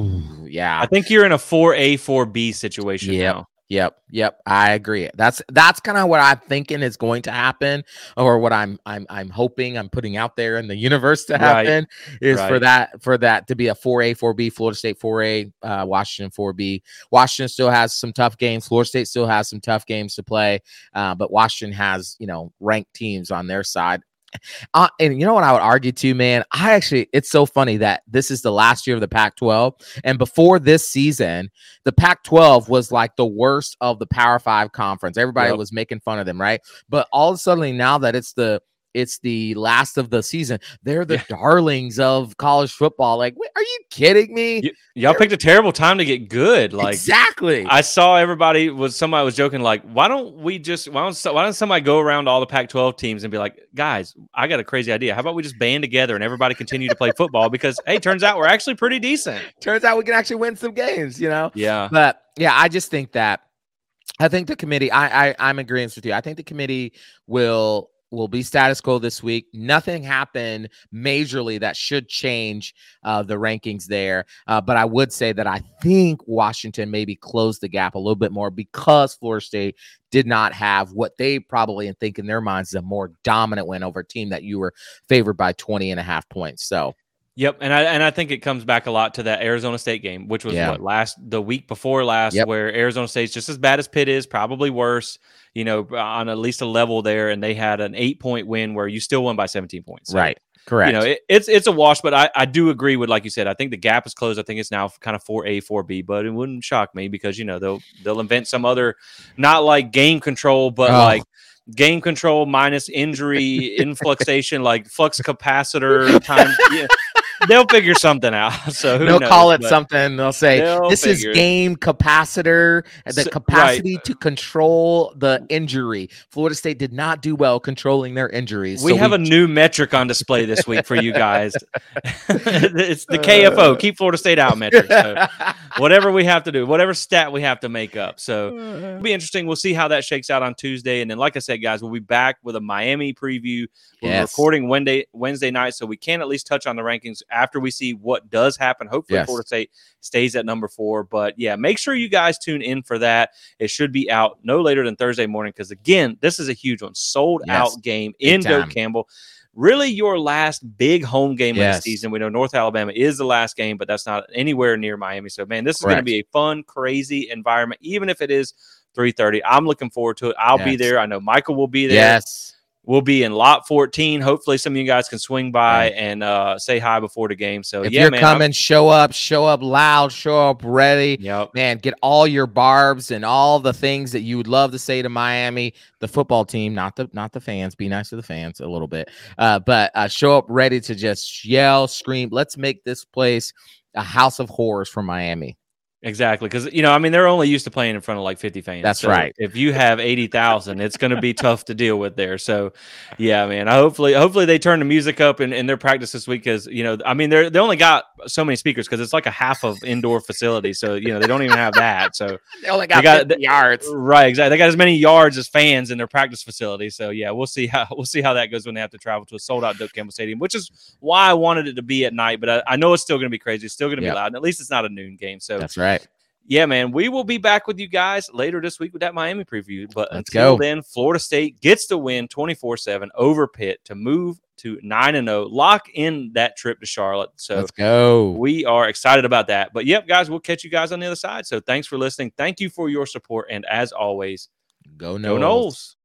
think you're in a 4A, 4B situation now. Yep. I agree. That's kind of what I'm thinking is going to happen, or what I'm hoping, I'm putting out there in the universe to happen for that to be a 4A, 4B, Florida State 4A, Washington 4B. Washington still has some tough games. Florida State still has some tough games to play, but Washington has ranked teams on their side. And you know what I would argue too, man? It's so funny that this is the last year of the Pac-12. And before this season, the Pac-12 was like the worst of the Power 5 conference. Everybody was making fun of them, right? But all of a sudden, now that it's the last of the season, they're the darlings of college football. Like, are you kidding me? Y'all picked a terrible time to get good. Like, exactly. I saw somebody was joking, like, why don't somebody go around all the Pac-12 teams and be like, guys, I got a crazy idea. How about we just band together and everybody continue to play football? Because hey, turns out we're actually pretty decent. Turns out we can actually win some games, Yeah. But yeah, I just think that I think the committee, I'm agreeing with you. I think the committee will be status quo this week. Nothing happened majorly that should change the rankings there. But I would say that I think Washington maybe closed the gap a little bit more because Florida State did not have what they probably think in their minds is a more dominant win over a team that you were favored by 20.5 points. So. Yep, and I think it comes back a lot to that Arizona State game, which was the week before last, where Arizona State's just as bad as Pitt is, probably worse, on at least a level there, and they had an 8-point win where you still won by 17 points. So, right, correct. It's a wash, but I do agree with, like you said, I think the gap is closed. I think it's now kind of 4A, 4B, but it wouldn't shock me because they'll invent some other, not like game control, but like game control minus injury influxation, like flux capacitor time. They'll figure something out. So they'll call it something. They'll say this is game capacitor, the capacity to control the injury. Florida State did not do well controlling their injuries. We have a new metric on display this week for you guys. It's the KFO, keep Florida State out metric. So whatever we have to do, whatever stat we have to make up. So it'll be interesting. We'll see how that shakes out on Tuesday. And then, like I said, guys, we'll be back with a Miami preview. We're recording Wednesday night, so we can at least touch on the rankings after we see what does happen. Hopefully Florida State stays at number 4. But yeah, make sure you guys tune in for that. It should be out no later than Thursday morning because, again, this is a huge one. Sold out game in Doak Campbell. Really your last big home game of the season. We know North Alabama is the last game, but that's not anywhere near Miami. So, man, this is going to be a fun, crazy environment, even if it is 3:30. I'm looking forward to it. I'll be there. I know Michael will be there. Yes. We'll be in lot 14. Hopefully some of you guys can swing by and say hi before the game. So if you're coming, show up loud, show up ready. Yep. Man, get all your barbs and all the things that you would love to say to Miami, the football team, not the fans. Be nice to the fans a little bit. But show up ready to just yell, scream. Let's make this place a house of horrors for Miami. Exactly, because they're only used to playing in front of like 50 fans. That's right. If you have 80,000, it's going to be tough to deal with there. So, yeah, man. Hopefully they turn the music up in their practice this week because they only got so many speakers because it's like a half of indoor facility. So they don't even have that. So they only got 50 yards. Right, exactly. They got as many yards as fans in their practice facility. So yeah, we'll see how that goes when they have to travel to a sold out Doak Campbell Stadium, which is why I wanted it to be at night. But I know it's still going to be crazy. It's still going to be loud. And at least it's not a noon game. So that's right. Yeah, man, we will be back with you guys later this week with that Miami preview. But Let's until go. then, Florida State gets the win 24-7 over Pitt to move to 9-0, lock in that trip to Charlotte. So let's go. We are excited about that. But yep, guys, we'll catch you guys on the other side. So thanks for listening. Thank you for your support. And as always, Go Noles.